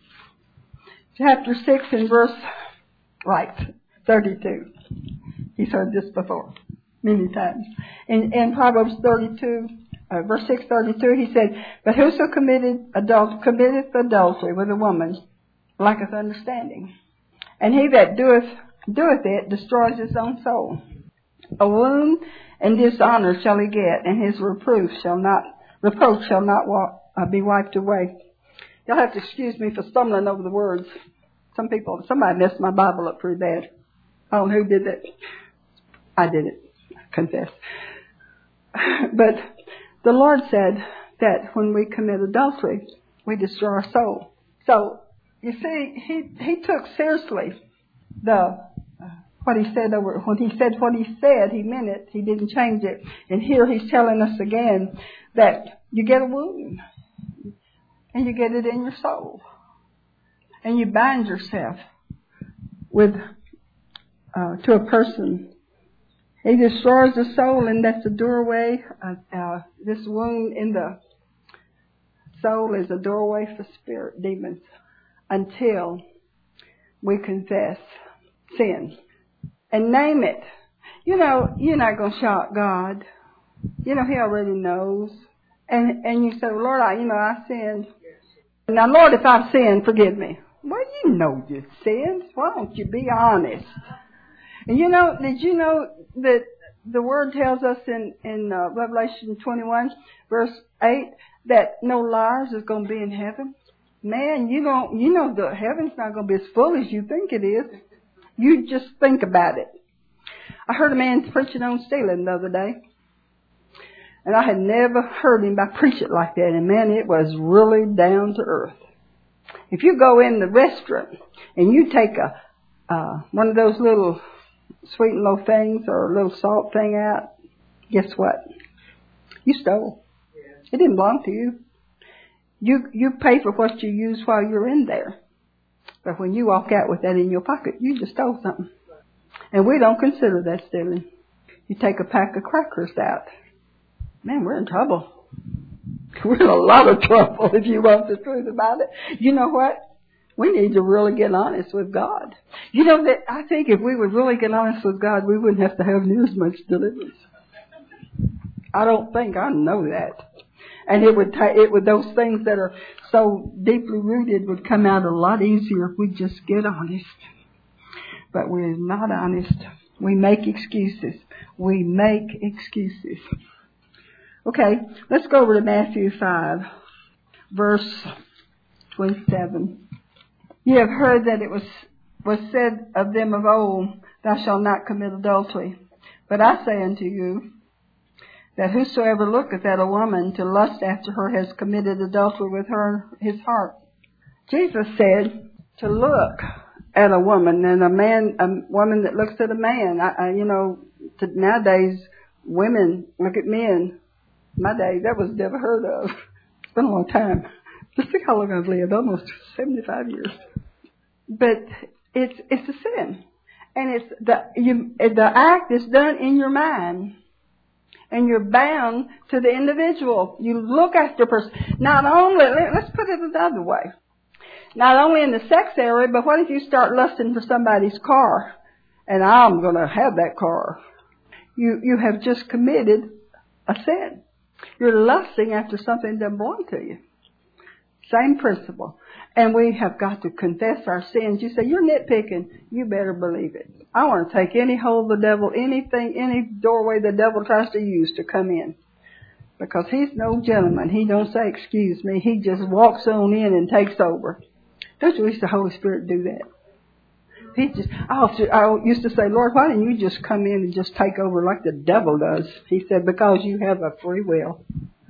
Chapter six and verse, right, thirty-two. He's heard this before, many times. In, in Proverbs thirty-two, uh, verse six thirty-two, he said, But whoso committed adult, committeth adultery with a woman lacketh understanding. And he that doeth doeth it destroys his own soul. A wound and dishonor shall he get, and his reproof shall not reproach shall not walk, uh, be wiped away. You'll have to excuse me for stumbling over the words. Some people, somebody messed my Bible up pretty bad. I don't know who did that. I did it, I confess. But the Lord said that when we commit adultery, we destroy our soul. So, you see, he, he took seriously the uh, what he said over. When he said what he said, he meant it. He didn't change it. And here he's telling us again that you get a wound, and you get it in your soul, and you bind yourself with uh, to a person. He destroys the soul, and that's the doorway. Uh, uh, this wound in the soul is a doorway for spirit demons. Until we confess sin. and name it. You know, you're not going to shock God. You know, He already knows. And and you say, Lord, I, you know, I sinned. Now, Lord, if I've sinned, forgive me. Well, you know you sinned. Why don't you be honest? And you know, did you know that the Word tells us in, in uh, Revelation twenty-one, verse eight, that no liars is going to be in heaven? Man, you don't, you know the heaven's not going to be as full as you think it is. You just think about it. I heard a man preaching on stealing the other day. And I had never heard him preach it like that. And man, it was really down to earth. If you go in the restaurant and you take a uh, one of those little sweet and low things or a little salt thing out, guess what? You stole. It didn't belong to you. You you pay for what you use while you're in there. But when you walk out with that in your pocket, you just stole something. And we don't consider that stealing. You take a pack of crackers out. Man, we're in trouble. We're in a lot of trouble if you want the truth about it. You know what? We need to really get honest with God. You know that I think if we would really get honest with God, we wouldn't have to have near as much deliverance. I don't think I know that. And it would ta- it would those things that are so deeply rooted would come out a lot easier if we just get honest. But we're not honest. We make excuses. We make excuses. Okay, let's go over to Matthew five, verse twenty-seven. You have heard that it was, was said of them of old, thou shalt not commit adultery. But I say unto you, that whosoever looketh at a woman to lust after her has committed adultery with her in his heart. Jesus said to look at a woman, and a man, a woman that looks at a man. I, I, you know, to, nowadays women look at men. My day, that was never heard of. It's been a long time. Just think how long I've lived, almost seventy-five years. But it's it's a sin, and it's the you, the act is done in your mind, and you're bound to the individual. You look at the person. Not only, let's put it the other way. Not only in the sex area, but what if you start lusting for somebody's car, and I'm going to have that car? You you have just committed a sin. You're lusting after something that doesn't belong to you. Same principle. And we have got to confess our sins. You say, you're nitpicking. You better believe it. I want to take any hole the devil, anything, any doorway the devil tries to use to come in. Because he's no gentleman. He don't say, excuse me. He just walks on in and takes over. Don't you wish the Holy Spirit do that? He just, I used to say, Lord, why didn't you just come in and just take over like the devil does? He said, because you have a free will.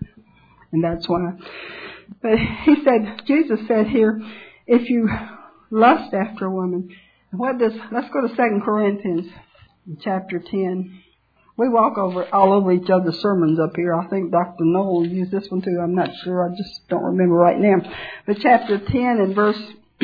And that's why. But he said, Jesus said here, if you lust after a woman, what does, let's go to Second Corinthians chapter ten. We walk over all over each other's sermons up here. I think Doctor Noel used this one too. I'm not sure. I just don't remember right now. But chapter ten and verse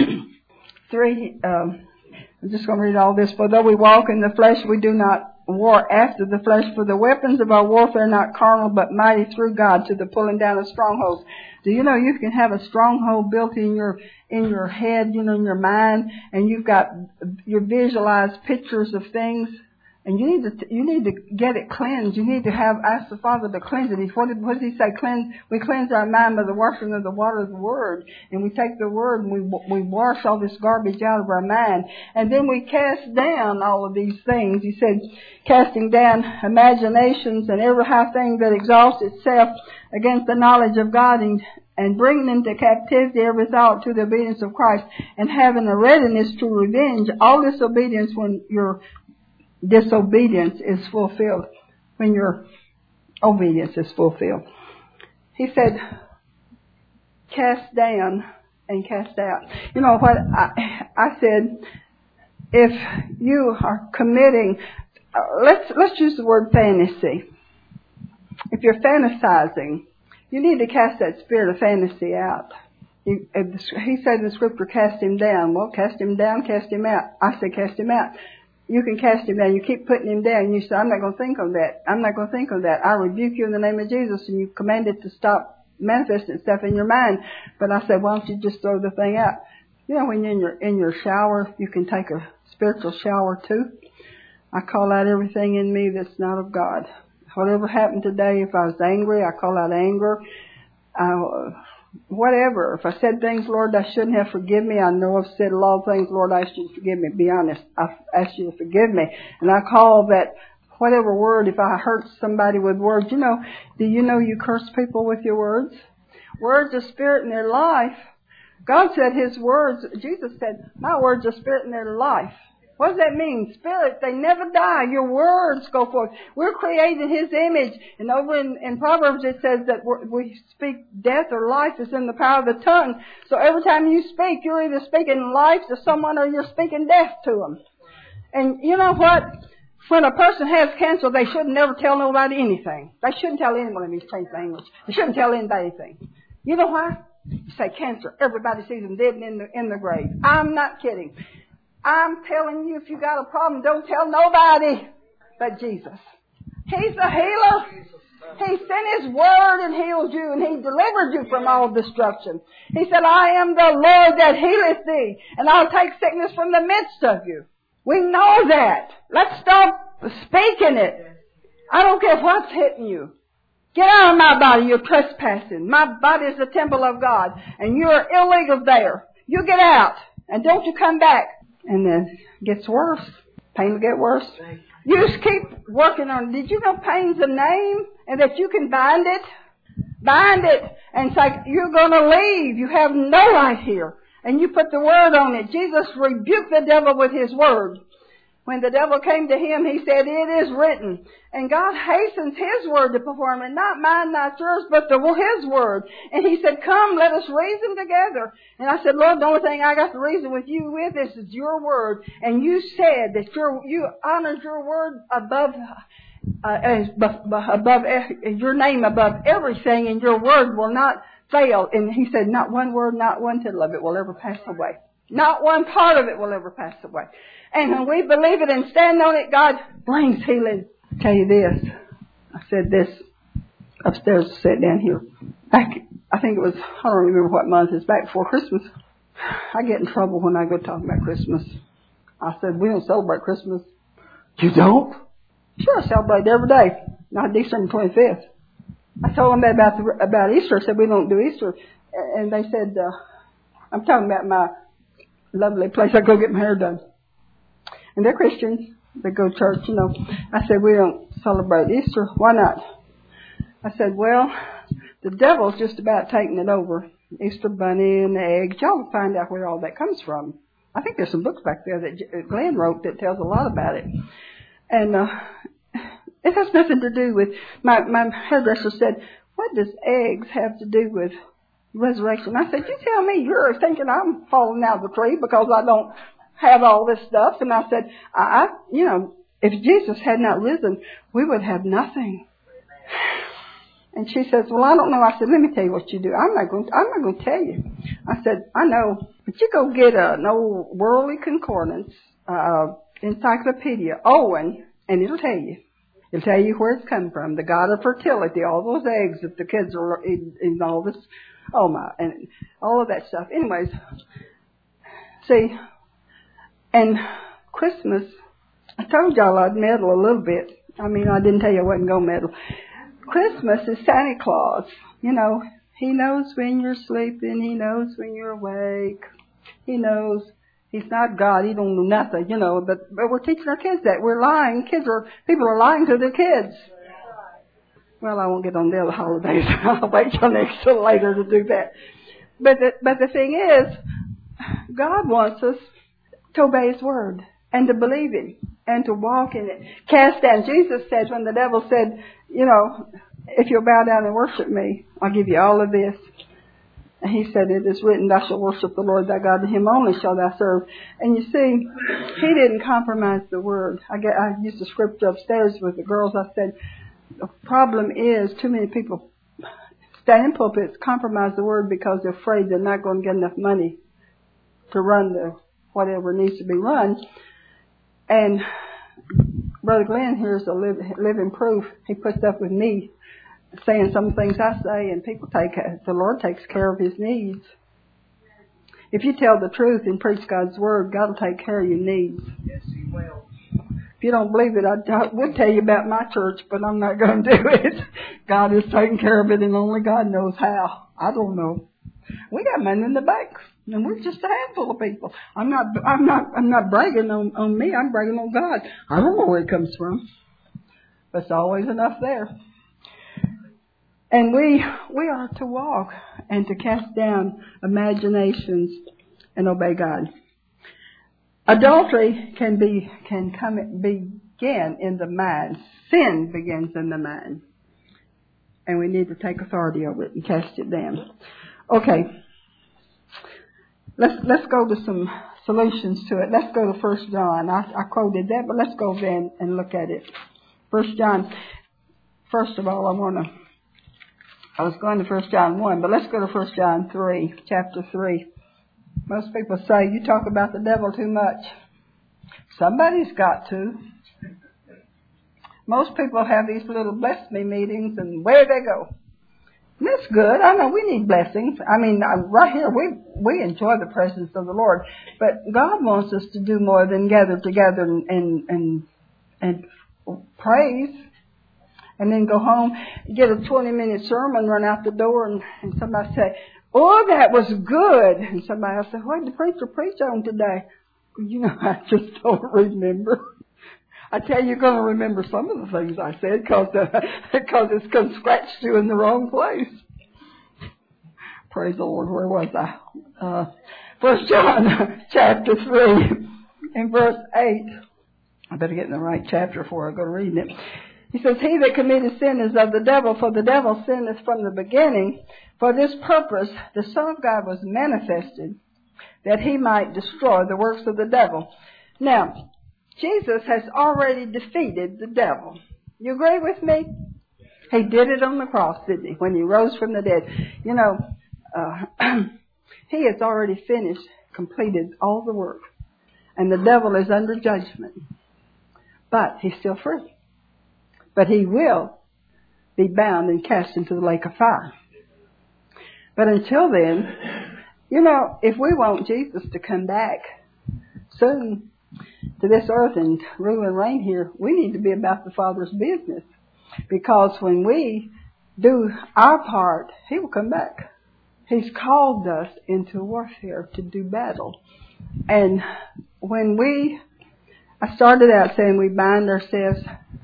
three, um, I'm just going to read all this. For though we walk in the flesh, we do not war after the flesh. For the weapons of our warfare are not carnal, but mighty through God to the pulling down of strongholds. Do you know you can have a stronghold built in your in your head, you know, in your mind, and you've got your visualized pictures of things, and you need to you need to get it cleansed. You need to have ask the Father to cleanse it. What did, what did He say? Cleanse. We cleanse our mind by the washing of the water of the Word, and we take the Word and we we wash all this garbage out of our mind, and then we cast down all of these things. He said, casting down imaginations and every high thing that exalts itself against the knowledge of God, and, and bringing into captivity every thought to the obedience of Christ, and having a readiness to revenge all disobedience when your disobedience is fulfilled, when your obedience is fulfilled. He said, cast down and cast out. You know what I, I said, if you are committing, uh, let's let's use the word fantasy. If you're fantasizing, you need to cast that spirit of fantasy out. He, he said in the scripture, cast him down. Well, cast him down, cast him out. I say cast him out. You can cast him down. You keep putting him down. And you say, I'm not going to think of that. I'm not going to think of that. I rebuke you in the name of Jesus. And you command it to stop manifesting itself in your mind. But I said, why don't you just throw the thing out? You know, when you're in your, in your shower, you can take a spiritual shower too. I call out everything in me that's not of God. Whatever happened today, if I was angry, I call out anger. Uh, whatever. If I said things, Lord, I shouldn't have, forgive me. I know I've said a lot of things, Lord, I ask you to forgive me. Be honest. I ask you to forgive me. And I call that whatever word, if I hurt somebody with words, you know, do you know you curse people with your words? Words are spirit in their life. God said His words, Jesus said, my words are spirit in their life. What does that mean? Spirit, they never die. Your words go forth. We're created in His image. And over in, in Proverbs it says that we're, we speak death or life is in the power of the tongue. So every time you speak, you're either speaking life to someone or you're speaking death to them. And you know what? When a person has cancer, they should never tell nobody anything. They shouldn't tell anyone in these strange language. They shouldn't tell anybody anything. You know why? You say cancer. Everybody sees them dead and in the, in the grave. I'm not kidding. I'm telling you, if you got a problem, don't tell nobody but Jesus. He's the healer. He sent His word and healed you, and He delivered you from all destruction. He said, I am the Lord that healeth thee, and I'll take sickness from the midst of you. We know that. Let's stop speaking it. I don't care what's hitting you. Get out of my body. You're trespassing. My body is the temple of God, and you're illegal there. You get out, and don't you come back. And then it gets worse. Pain will get worse. You just keep working on it. Did you know pain's a name, and that you can bind it? Bind it, and say, you're going to leave. You have no right here. And you put the word on it. Jesus rebuked the devil with His word. When the devil came to Him, He said, it is written. And God hastens His word to perform it. Not mine, not yours, but the, His word. And He said, come, let us reason together. And I said, Lord, the only thing I got to reason with you with is, is your word. And you said that your, you honored your word above, uh, as, above, your name above everything, and your word will not fail. And He said, not one word, not one tittle of it will ever pass away. Not one part of it will ever pass away. And when we believe it and stand on it, God brings healing. I'll tell you this. I said this upstairs, sat down here. Back, I think it was, I don't remember what month, it's back before Christmas. I get in trouble when I go talking about Christmas. I said, we don't celebrate Christmas. You don't? Sure, I celebrate every day. Not December twenty-fifth. I told them about the, about Easter. I said, we don't do Easter. And they said, uh, I'm talking about my lovely place I go get my hair done. And they're Christians. They go to church, you know. I said, we don't celebrate Easter. Why not? I said, well, the devil's just about taking it over. Easter bunny and the eggs. Y'all can find out where all that comes from. I think there's some books back there that Glenn wrote that tells a lot about it. And uh, it has nothing to do with, my, my hairdresser said, what does eggs have to do with resurrection? I said, you tell me, you're thinking I'm falling out of the tree because I don't have all this stuff. And I said, I, you know, if Jesus had not risen, we would have nothing. And she says, well, I don't know. I said, let me tell you what you do. I'm not going to, I'm not going to tell you. I said, I know, but you go get an old worldly concordance, uh, encyclopedia, Owen, and it'll tell you. It'll tell you where it's come from. The god of fertility, all those eggs that the kids are eating, and all this, oh my, and all of that stuff. Anyways, see, and Christmas, I told y'all I'd meddle a little bit. I mean, I didn't tell you I wasn't going to meddle. Christmas is Santa Claus. You know, he knows when you're sleeping. He knows when you're awake. He knows. He's not God. He don't know nothing, you know. But, but we're teaching our kids that. We're lying. Kids are, people are lying to their kids. Well, I won't get on the other holidays. I'll wait till next till later to do that. But the, but the thing is, God wants us to obey His word and to believe Him and to walk in it. Cast down. Jesus said when the devil said, you know, if you'll bow down and worship me, I'll give you all of this. And He said, it is written, thou shalt worship the Lord thy God, and Him only shall thou serve. And you see, He didn't compromise the word. I, get, I used a scripture upstairs with the girls. I said, the problem is too many people stand in pulpits, compromise the word because they're afraid they're not going to get enough money to run the whatever needs to be run. And Brother Glenn here is a live, living proof. He puts up with me saying some things I say, and people take, the Lord takes care of His needs. If you tell the truth and preach God's word, God will take care of your needs. Yes, He will. If you don't believe it, I, I would tell you about my church, but I'm not going to do it. God is taking care of it, and only God knows how. I don't know. We got money in the bank, and we're just a handful of people. I'm not. I'm not. I'm not bragging on, on me. I'm bragging on God. I don't know where it comes from, but it's always enough there. And we we are to walk and to cast down imaginations and obey God. Adultery can be can come begin in the mind. Sin begins in the mind, and we need to take authority over it and cast it down. Okay, let's let's go to some solutions to it. Let's go to First John. I, I quoted that, but let's go then and look at it. First John. First of all, I want to. I was going to First John one, but let's go to First John three, chapter three. Most people say you talk about the devil too much. Somebody's got to. Most people have these little bless me meetings, and where they go. And that's good. I know we need blessings. I mean, right here we we enjoy the presence of the Lord, but God wants us to do more than gather together and and and, and praise. And then go home, get a twenty-minute sermon, run out the door, and, and somebody say, "Oh, that was good." And somebody else say, "What did the preacher preach on today?" You know, I just don't remember. I tell you, you're going to remember some of the things I said because uh, because it's going to scratch you in the wrong place. Praise the Lord. Where was I? Uh, First John chapter three and verse eight. I better get in the right chapter before I go reading it. He says, "He that committeth sin is of the devil, for the devil sinneth from the beginning. For this purpose the Son of God was manifested, that he might destroy the works of the devil." Now, Jesus has already defeated the devil. You agree with me? He did it on the cross, didn't he? When he rose from the dead. You know, uh, he has already finished, completed all the work. And the devil is under judgment. But he's still free. But he will be bound and cast into the lake of fire. But until then, you know, if we want Jesus to come back soon to this earth and rule and reign here, we need to be about the Father's business. Because when we do our part, he will come back. He's called us into warfare to do battle. And when we, I started out saying we bind ourselves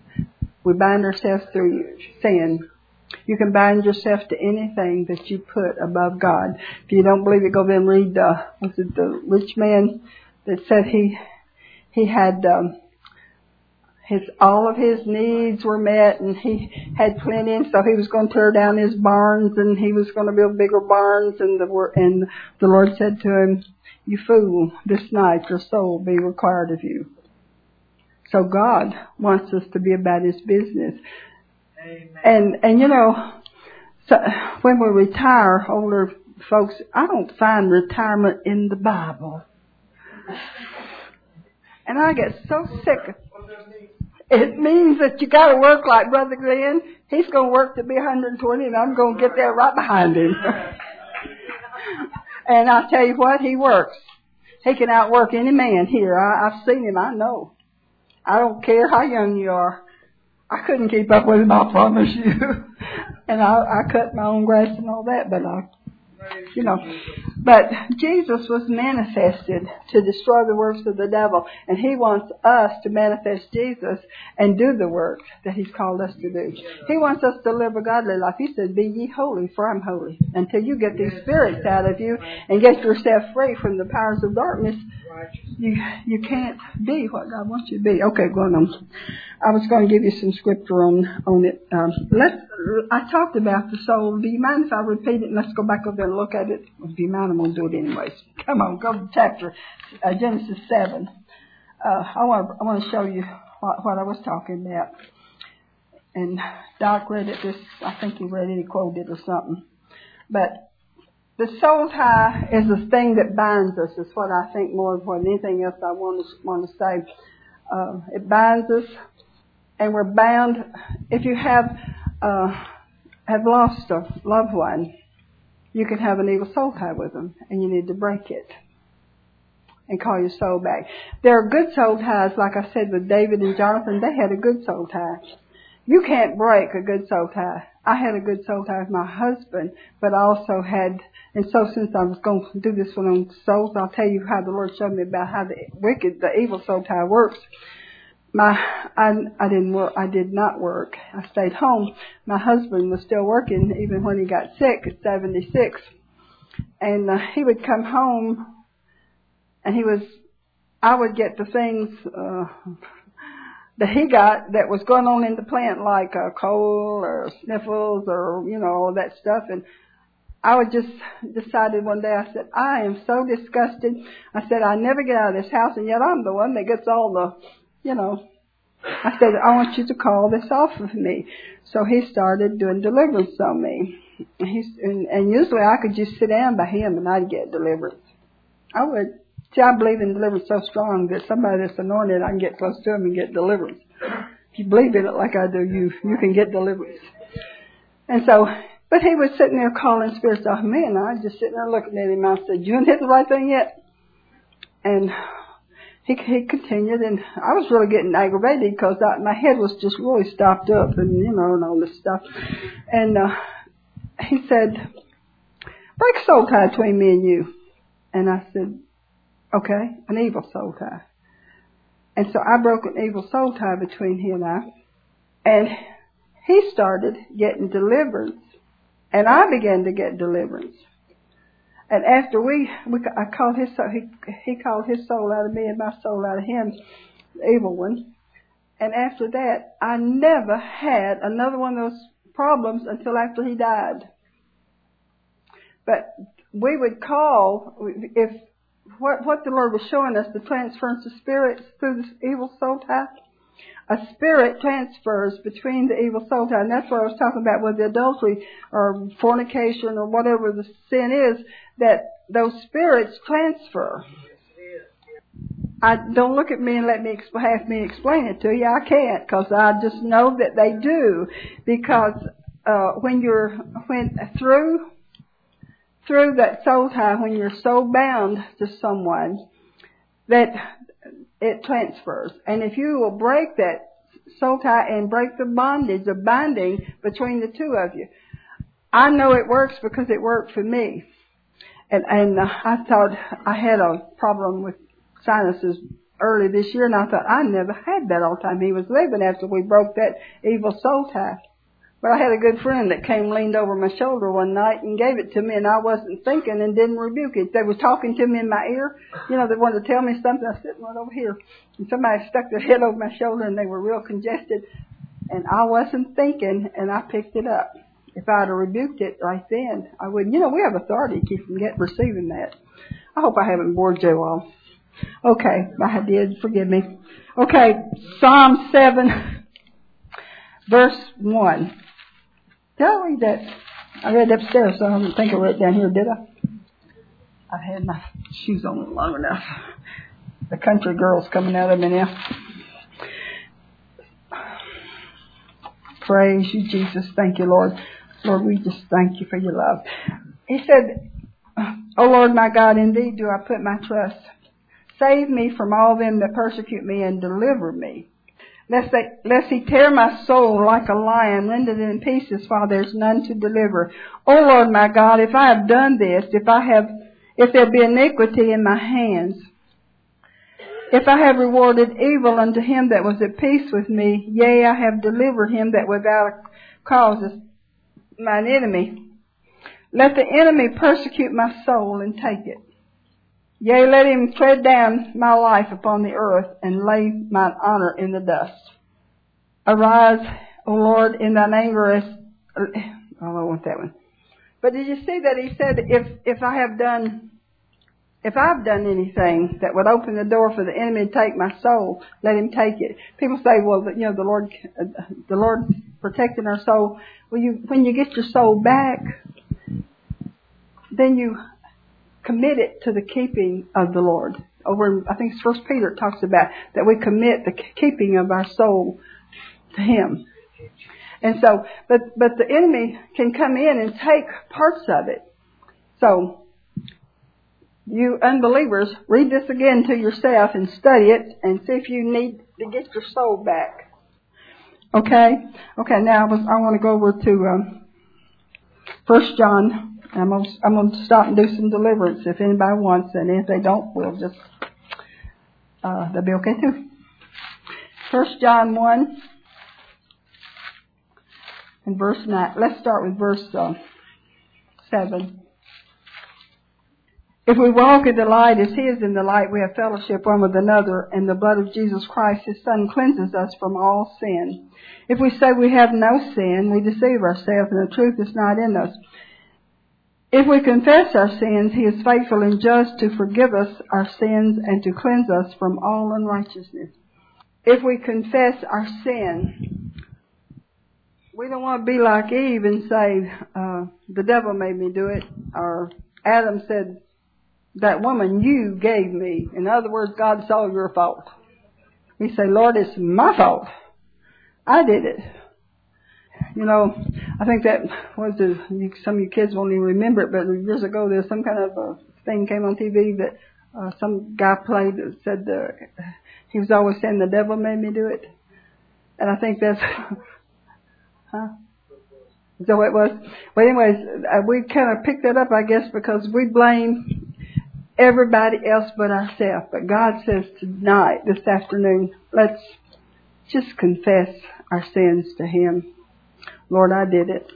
We bind ourselves through sin. You can bind yourself to anything that you put above God. If you don't believe it, go then read, uh, was it the rich man that said he he had um, his all of his needs were met and he had plenty, and so he was going to tear down his barns and he was going to build bigger barns, and the and the Lord said to him, "You fool, this night your soul will be required of you." So God wants us to be about his business. Amen. And, and you know, so when we retire, older folks, I don't find retirement in the Bible. And I get so sick of it. It means that you got to work like Brother Glenn. He's going to work to be one hundred twenty, and I'm going to get there right behind him. And I'll tell you what, he works. He can outwork any man here. I, I've seen him, I know. I don't care how young you are. I couldn't keep up with him, I promise you. And I, I cut my own grass and all that, but I, you know. But Jesus was manifested to destroy the works of the devil, and he wants us to manifest Jesus and do the work that he's called us to do. He wants us to live a godly life. He said, "Be ye holy, for I'm holy." Until you get these spirits out of you and get yourself free from the powers of darkness, you you can't be what God wants you to be. Okay, going on. I was going to give you some scripture on on it. Um, let's. I talked about the soul. Do you mind if I repeat it? And let's go back over there and look at it. If you mind, I'm going to do it anyways. Come on, go to chapter uh, Genesis seven. Uh, I want I want to show you what, what I was talking about. And Doc read it. This I think he read it. He quoted it or something. But the soul tie is the thing that binds us. Is what I think more than anything else I want to want to say. Uh, it binds us, and we're bound. If you have uh, have lost a loved one, you can have an evil soul tie with them, and you need to break it. and call your soul back. There are good soul ties, like I said with David and Jonathan. They had a good soul tie. You can't break a good soul tie. I had a good soul tie with my husband, but I also had, and so since I was going to do this one on souls, I'll tell you how the Lord showed me about how the wicked, the evil soul tie works. My, I, I didn't work, I did not work. I stayed home. My husband was still working even when he got sick at seventy-six. And uh, he would come home and he was, I would get the things, uh, that he got that was going on in the plant, like a cold or sniffles or, you know, all that stuff. And I would just decided one day, I said, I am so disgusted. I said, I never get out of this house, and yet I'm the one that gets all the, you know. I said, I want you to call this off of me. So he started doing deliverance on me. He's, and, and usually I could just sit down by him and I'd get deliverance. I would. See, I believe in deliverance so strong that somebody that's anointed, I can get close to him and get deliverance. If you believe in it like I do, you you can get deliverance. And so, but he was sitting there calling spirits off me, and I was just sitting there looking at him. I said, you haven't hit the right thing yet? And he he continued, and I was really getting aggravated because I, my head was just really stopped up, and, you know, and all this stuff. And uh, he said, break a soul tie between me and you. And I said, okay, an evil soul tie. And so I broke an evil soul tie between he and I. And he started getting deliverance. And I began to get deliverance. And after we, we I called his soul, he, he called his soul out of me and my soul out of him, the evil one. And after that, I never had another one of those problems until after he died. But we would call, if What, what the Lord was showing us, the transference of spirits through this evil soul tie. A spirit transfers between the evil soul tie. And that's what I was talking about with the adultery or fornication or whatever the sin is, that those spirits transfer. I don't look at me and let me have me explain it to you. I can't, because I just know that they do. Because uh, when you're when through through that soul tie, when you're so bound to someone, that it transfers. And if you will break that soul tie and break the bondage, the binding between the two of you, I know it works because it worked for me. And, and uh, I thought I had a problem with sinuses early this year, and I thought I never had that all the time he was living after we broke that evil soul tie. But I had a good friend that came, leaned over my shoulder one night and gave it to me, and I wasn't thinking and didn't rebuke it. They were talking to me in my ear. You know, they wanted to tell me something. I was sitting right over here, and somebody stuck their head over my shoulder, and they were real congested. And I wasn't thinking, and I picked it up. If I had rebuked it right then, I wouldn't. You know, we have authority to keep from get, receiving that. I hope I haven't bored you all. Okay, I did. Forgive me. Okay, Psalm seven, verse one. Did I read that? I read upstairs, so I don't think I read it down here, did I? I've had my shoes on long enough. The country girl's coming out of me now. Praise you, Jesus. Thank you, Lord. Lord, we just thank you for your love. He said, O Lord, my God, in thee do I put my trust. Save me from all them that persecute me and deliver me. Lest, they, lest he tear my soul like a lion, rend it in pieces while there's none to deliver. O Lord my God, if I have done this, if I have, if there be iniquity in my hands, if I have rewarded evil unto him that was at peace with me, yea, I have delivered him that without cause is mine enemy. Let the enemy persecute my soul and take it. Yea, let him tread down my life upon the earth and lay mine honor in the dust. Arise, O Lord, in thine anger as... Oh, I want that one. But did you see that he said, if if I have done, if I've done anything that would open the door for the enemy to take my soul, let him take it. People say, well, you know, the Lord, uh, the Lord protecting our soul. Well, you when you get your soul back, then you commit it to the keeping of the Lord. Over in, I think it's First Peter, it talks about that we commit the keeping of our soul to him. And so, but, but the enemy can come in and take parts of it. So, you unbelievers, read this again to yourself and study it and see if you need to get your soul back. Okay? Okay, now I, was, I want to go over to um, First John. I'm going I'm going to stop and do some deliverance if anybody wants, and if they don't, we'll just, uh, they'll be okay too. First John one and verse nine. Let's start with verse uh, seven. If we walk in the light as He is in the light, we have fellowship one with another, and the blood of Jesus Christ, His Son, cleanses us from all sin. If we say we have no sin, we deceive ourselves, and the truth is not in us. If we confess our sins, He is faithful and just to forgive us our sins and to cleanse us from all unrighteousness. If we confess our sin, we don't want to be like Eve and say, uh, the devil made me do it, or Adam said, that woman you gave me. In other words, God, it's all your fault. We say, Lord, it's my fault. I did it. You know, I think that was the, some of you kids won't even remember it, but years ago there was some kind of a thing came on T V that uh, some guy played that said uh, he was always saying the devil made me do it. And I think that's, huh? Is that what it was? Well, anyways, uh, we kind of picked that up, I guess, because we blame everybody else but ourselves. But God says tonight, this afternoon, let's just confess our sins to Him. Lord, I did it.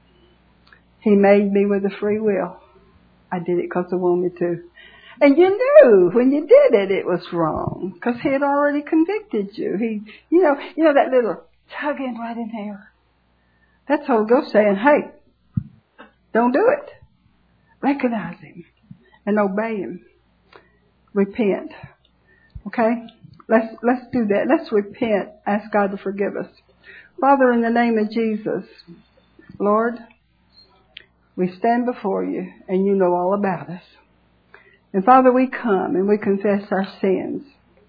He made me with a free will. I did it because He wanted me to. And you knew when you did it, it was wrong, because He had already convicted you. He, you know, you know that little tugging right in there. That's Holy Ghost saying, hey, don't do it. Recognize Him and obey Him. Repent. Okay? Let's, let's do that. Let's repent. Ask God to forgive us. Father, in the name of Jesus, Lord, we stand before You and You know all about us. And Father, we come and we confess our sins.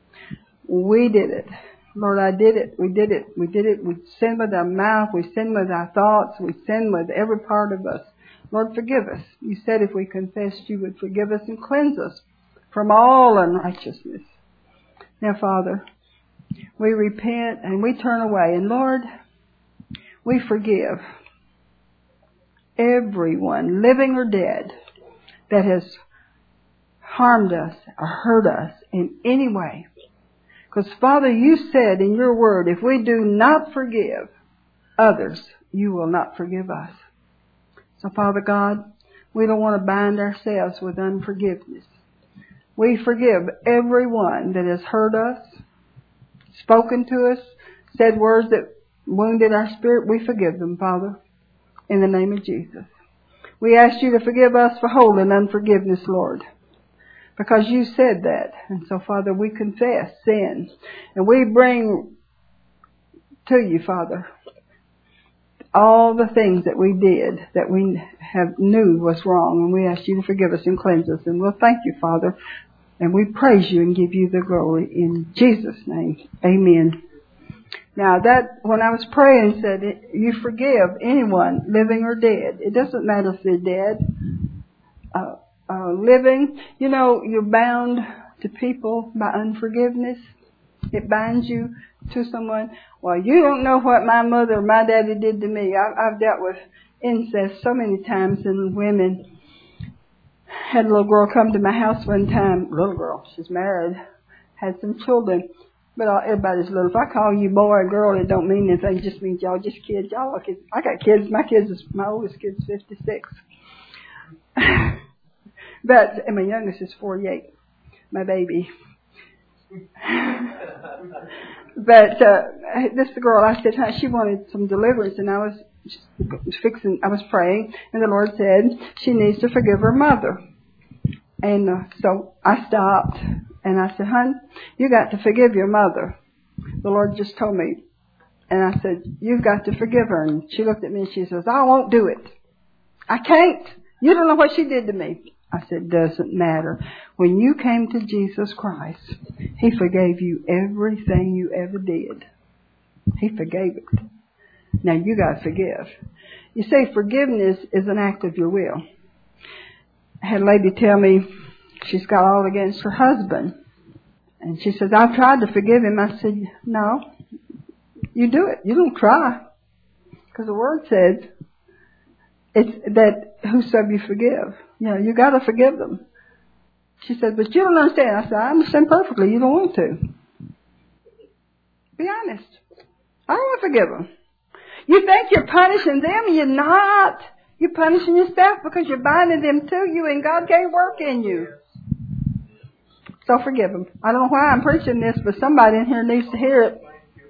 We did it. Lord, I did it. We did it. We did it. We sin with our mouth. We sin with our thoughts. We sin with every part of us. Lord, forgive us. You said if we confessed, You would forgive us and cleanse us from all unrighteousness. Now, Father, we repent and we turn away. And Lord, we forgive everyone, living or dead, that has harmed us or hurt us in any way. Because, Father, You said in Your word, if we do not forgive others, You will not forgive us. So, Father God, we don't want to bind ourselves with unforgiveness. We forgive everyone that has hurt us, spoken to us, said words that wounded our spirit. We forgive them, Father, in the name of Jesus. We ask You to forgive us for holding unforgiveness, Lord, because You said that. And so, Father, we confess sin. And we bring to You, Father, all the things that we did that we have knew was wrong. And we ask You to forgive us and cleanse us. And we'll thank You, Father. And we praise You and give You the glory in Jesus' name. Amen. Now, that when I was praying, said, You forgive anyone, living or dead. It doesn't matter if they're dead. Uh, Uh, living, you know, you're bound to people by unforgiveness. It binds you to someone. Well, you don't know what my mother or my daddy did to me. I've, I've dealt with incest so many times, and women. Had a little girl come to my house one time. Little girl, she's married, had some children. But uh, everybody's little. If I call you boy or girl, it don't mean anything. It just means y'all just kids. Y'all are kids. I got kids. My kids is my oldest kid's fifty-six. But, and my youngest is forty-eight, my baby. But, uh, this girl, I said, she wanted some deliverance, and I was fixing, I was praying, and the Lord said, she needs to forgive her mother. And uh, so I stopped, and I said, hon, you got to forgive your mother. The Lord just told me. And I said, you've got to forgive her. And she looked at me, and she says, I won't do it. I can't. You don't know what she did to me. I said, doesn't matter. When you came to Jesus Christ, He forgave you everything you ever did. He forgave it. Now you got to forgive. You see, forgiveness is an act of your will. I had a lady tell me, she's got all against her husband. And she says, I've tried to forgive him. I said, no, you do it. You don't try. Because the Word says it's that whosoever you forgive. You know, you got to forgive them. She said, but you don't understand. I said, I understand perfectly. You don't want to. Be honest. I don't want to forgive them. You think you're punishing them, and you're not. You're punishing yourself because you're binding them to you, and God can't work in you. So forgive them. I don't know why I'm preaching this, but somebody in here needs to hear it.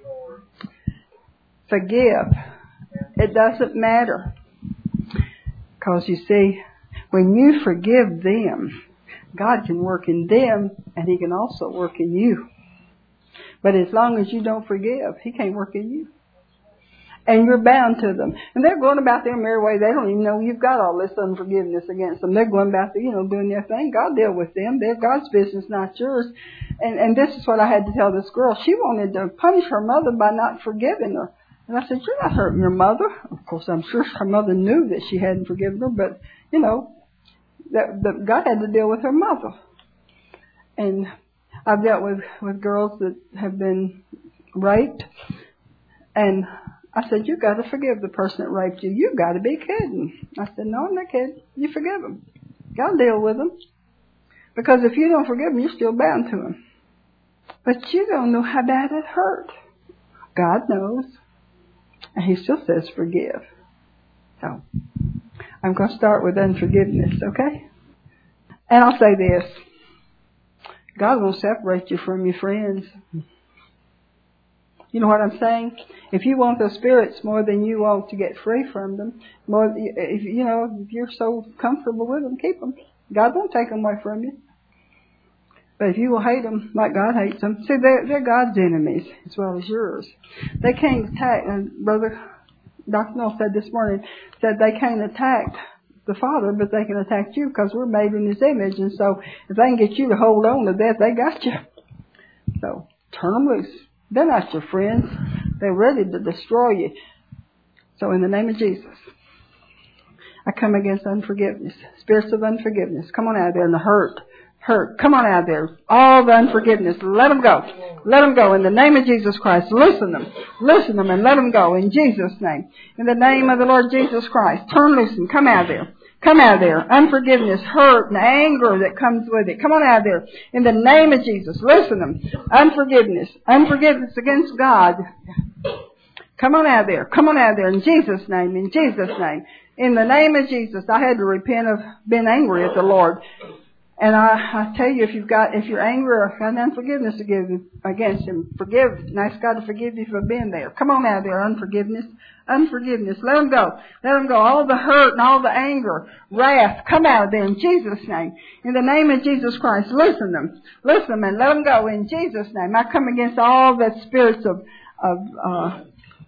Forgive. It doesn't matter. Because you see, when you forgive them, God can work in them, and He can also work in you. But as long as you don't forgive, He can't work in you. And you're bound to them. And they're going about their merry way. They don't even know you've got all this unforgiveness against them. They're going about, you know, doing their thing. God deal with them. They're God's business, not yours. And, and this is what I had to tell this girl. She wanted to punish her mother by not forgiving her. And I said, you're not hurting your mother. Of course, I'm sure her mother knew that she hadn't forgiven her. But, you know, that, that God had to deal with her mother. And I've dealt with, with girls that have been raped. And I said, you got to forgive the person that raped you. You got to be kidding. I said, no, I'm not kidding. You forgive them. God deal with them. Because if you don't forgive them, you're still bound to them. But you don't know how bad it hurt. God knows. And He still says forgive. So, I'm going to start with unforgiveness, okay? And I'll say this. God won't separate you from your friends. You know what I'm saying? If you want those spirits more than you want to get free from them, more, if you know, if you're so comfortable with them, keep them. God won't take them away from you. But if you will hate them like God hates them, see, they're, they're God's enemies as well as yours. They can't attack, and Brother Doctor Noel said this morning, said they can't attack the Father, but they can attack you because we're made in His image. And so if they can get you to hold on to that, they got you. So turn them loose. They're not your friends. They're ready to destroy you. So in the name of Jesus, I come against unforgiveness, spirits of unforgiveness. Come on out there and the hurt, hurt. Come on out there. All the unforgiveness, let them go. Let them go in the name of Jesus Christ. Loosen them. Loosen them and let them go in Jesus' name. In the name of the Lord Jesus Christ. Turn loose and come out there. Come out of there. Unforgiveness, hurt, and anger that comes with it. Come on out of there. In the name of Jesus. Listen to them. Unforgiveness. Unforgiveness against God. Come on out of there. Come on out of there. In Jesus' name. In Jesus' name. In the name of Jesus. I had to repent of being angry at the Lord. And I, I tell you, if you've got, if you're angry or got unforgiveness to give against Him, forgive. And ask God to forgive you for being there. Come on out of there. Unforgiveness. Unforgiveness. Let them go. Let them go. All the hurt and all the anger, wrath, come out of there in Jesus' name. In the name of Jesus Christ, listen them. Listen them and let them go in Jesus' name. I come against all the spirits of, of, uh,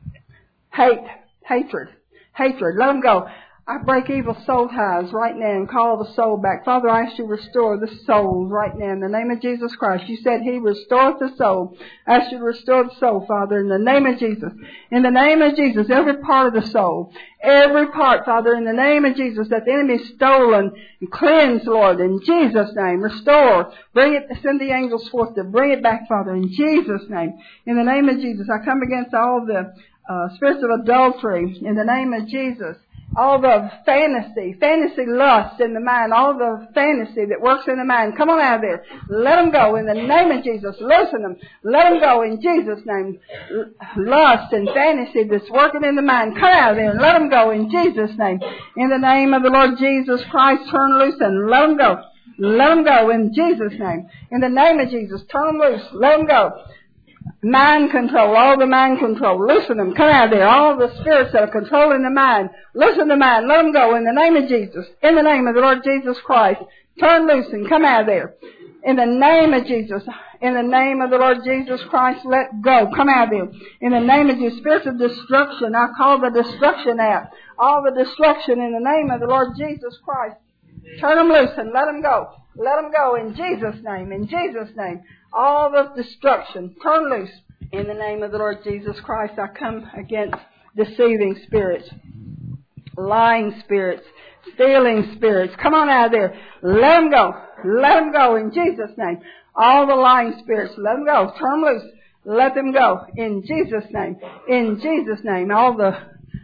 hate, hatred, hatred. Let them go. I break evil soul ties right now and call the soul back. Father, I ask you to restore the soul right now in the name of Jesus Christ. You said He restored the soul. I ask you to restore the soul, Father, in the name of Jesus. In the name of Jesus, every part of the soul, every part, Father, in the name of Jesus, that the enemy is stolen and cleansed, Lord, in Jesus' name. Restore. Bring it, send the angels forth to bring it back, Father, in Jesus' name. In the name of Jesus, I come against all the uh, spirits of adultery in the name of Jesus. All the fantasy, fantasy lust in the mind, all the fantasy that works in the mind, come on out of there. Let them go in the name of Jesus. Listen them. Let them go in Jesus' name. Lust and fantasy that's working in the mind, come out of there and let them go in Jesus' name. In the name of the Lord Jesus Christ, turn loose and let them go. Let them go in Jesus' name. In the name of Jesus, turn them loose. Let them go. Mind control, all the mind control. Listen to them. Come out of there. All the spirits that are controlling the mind. Listen to the mind. Let them go in the name of Jesus. In the name of the Lord Jesus Christ. Turn loose and come out of there. In the name of Jesus. In the name of the Lord Jesus Christ, let go. Come out of there. In the name of Jesus. Spirits of destruction. I call the destruction out. All the destruction in the name of the Lord Jesus Christ. Turn them loose and let them go. Let them go in Jesus' name. In Jesus' name. All the destruction, turn loose. In the name of the Lord Jesus Christ, I come against deceiving spirits, lying spirits, stealing spirits. Come on out of there. Let them go. Let them go in Jesus' name. All the lying spirits, let them go. Turn loose. Let them go in Jesus' name. In Jesus' name. All the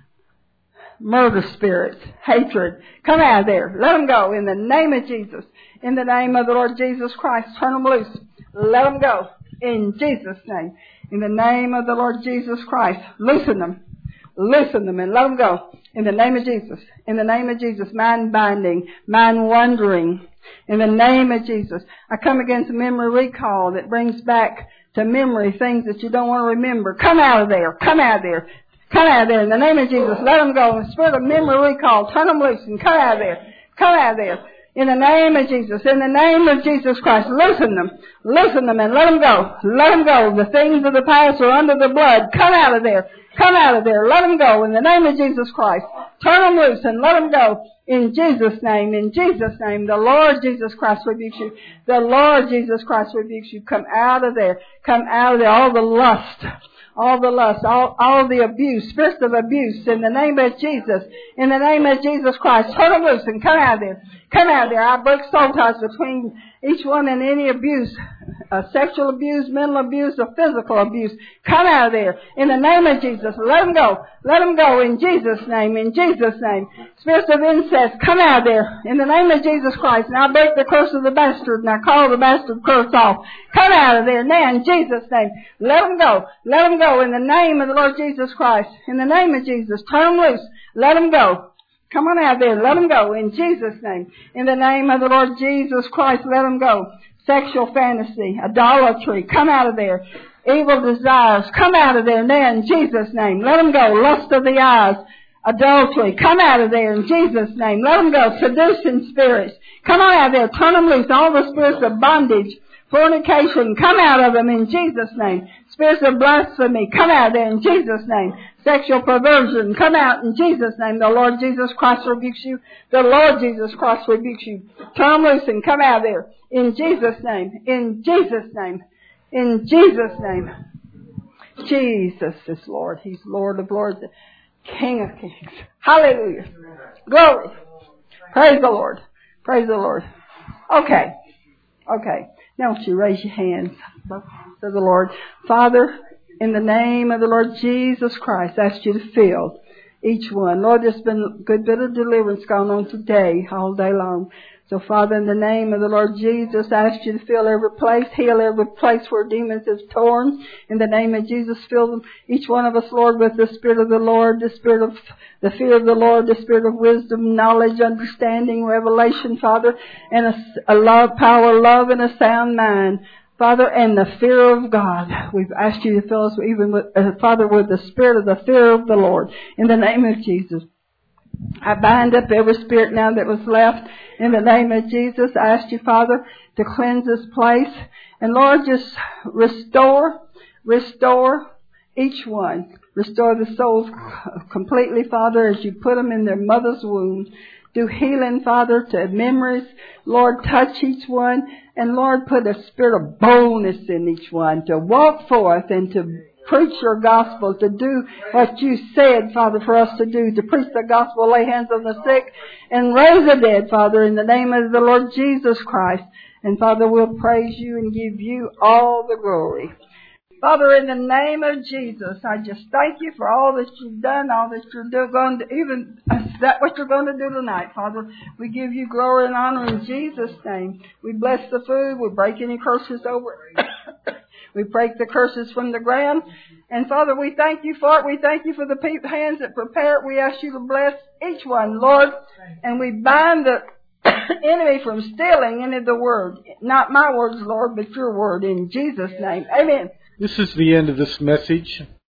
murder spirits, hatred, come out of there. Let them go in the name of Jesus. In the name of the Lord Jesus Christ, turn them loose. Let them go in Jesus' name. In the name of the Lord Jesus Christ, loosen them. Loosen them and let them go. In the name of Jesus. In the name of Jesus. Mind binding. Mind wandering. In the name of Jesus. I come against memory recall that brings back to memory things that you don't want to remember. Come out of there. Come out of there. Come out of there. In the name of Jesus. Let them go. In the spirit of memory recall, turn them loose and come out of there. Come out of there. In the name of Jesus. In the name of Jesus Christ. Loosen them. Loosen them and let them go. Let them go. The things of the past are under the blood. Come out of there. Come out of there. Let them go in the name of Jesus Christ. Turn them loose and let them go in Jesus' name. In Jesus' name. The Lord Jesus Christ rebukes you. The Lord Jesus Christ rebukes you. Come out of there. Come out of there. All the lust. All the lust. All, all the abuse. Spirits of abuse. In the name of Jesus. In the name of Jesus Christ. Turn them loose and come out of there. Come out of there. I break soul ties between each one and any abuse. Uh, sexual abuse, mental abuse, or physical abuse. Come out of there. In the name of Jesus. Let them go. Let them go in Jesus' name. In Jesus' name. Spirits of incest, come out of there. In the name of Jesus Christ. And I break the curse of the bastard. And I call the bastard curse off. Come out of there now in Jesus' name. Let them go. Let them go in the name of the Lord Jesus Christ. In the name of Jesus. Turn them loose. Let them go. Come on out there. Let them go in Jesus' name. In the name of the Lord Jesus Christ, let them go. Sexual fantasy, idolatry, come out of there. Evil desires, come out of there now in Jesus' name. Let them go. Lust of the eyes, adultery, come out of there in Jesus' name. Let them go. Seducing spirits, come on out of there. Turn them loose. All the spirits of bondage, fornication, come out of them in Jesus' name. Spirits of blasphemy, come out of there in Jesus' name. Sexual perversion, come out in Jesus' name. The Lord Jesus Christ rebukes you. The Lord Jesus Christ rebukes you. Turn loose and come out of there. In Jesus' name. In Jesus' name. In Jesus' name. Jesus is Lord. He's Lord of Lords. King of Kings. Hallelujah. Glory. Praise the Lord. Praise the Lord. Okay. Okay. Now won't you raise your hands to the Lord. Father, in the name of the Lord Jesus Christ, I ask you to fill each one. Lord, there's been a good bit of deliverance going on today, all day long. So, Father, in the name of the Lord Jesus, I ask you to fill every place, heal every place where demons have torn. In the name of Jesus, fill them, each one of us, Lord, with the Spirit of the Lord, the Spirit of the fear of the Lord, the Spirit of wisdom, knowledge, understanding, revelation, Father, and a, a love, power, love, and a sound mind. Father, and the fear of God. We've asked you to fill us even with, uh, Father, with the spirit of the fear of the Lord. In the name of Jesus. I bind up every spirit now that was left. In the name of Jesus, I ask you, Father, to cleanse this place. And Lord, just restore, restore each one. Restore the souls completely, Father, as you put them in their mother's womb. Do healing, Father, to memories. Lord, touch each one. And Lord, put a spirit of boldness in each one to walk forth and to preach your gospel, to do what you said, Father, for us to do, to preach the gospel, lay hands on the sick, and raise the dead, Father, in the name of the Lord Jesus Christ. And Father, we'll praise you and give you all the glory. Father, in the name of Jesus, I just thank you for all that you've done, all that you're do, going to, even that what you're going to do tonight, Father. We give you glory and honor in Jesus' name. We bless the food. We break any curses over it. We break the curses from the ground. And Father, we thank you for it. We thank you for the hands that prepare it. We ask you to bless each one, Lord. And we bind the enemy from stealing any of the word. Not my words, Lord, but your word in Jesus' name. Amen. This is the end of this message.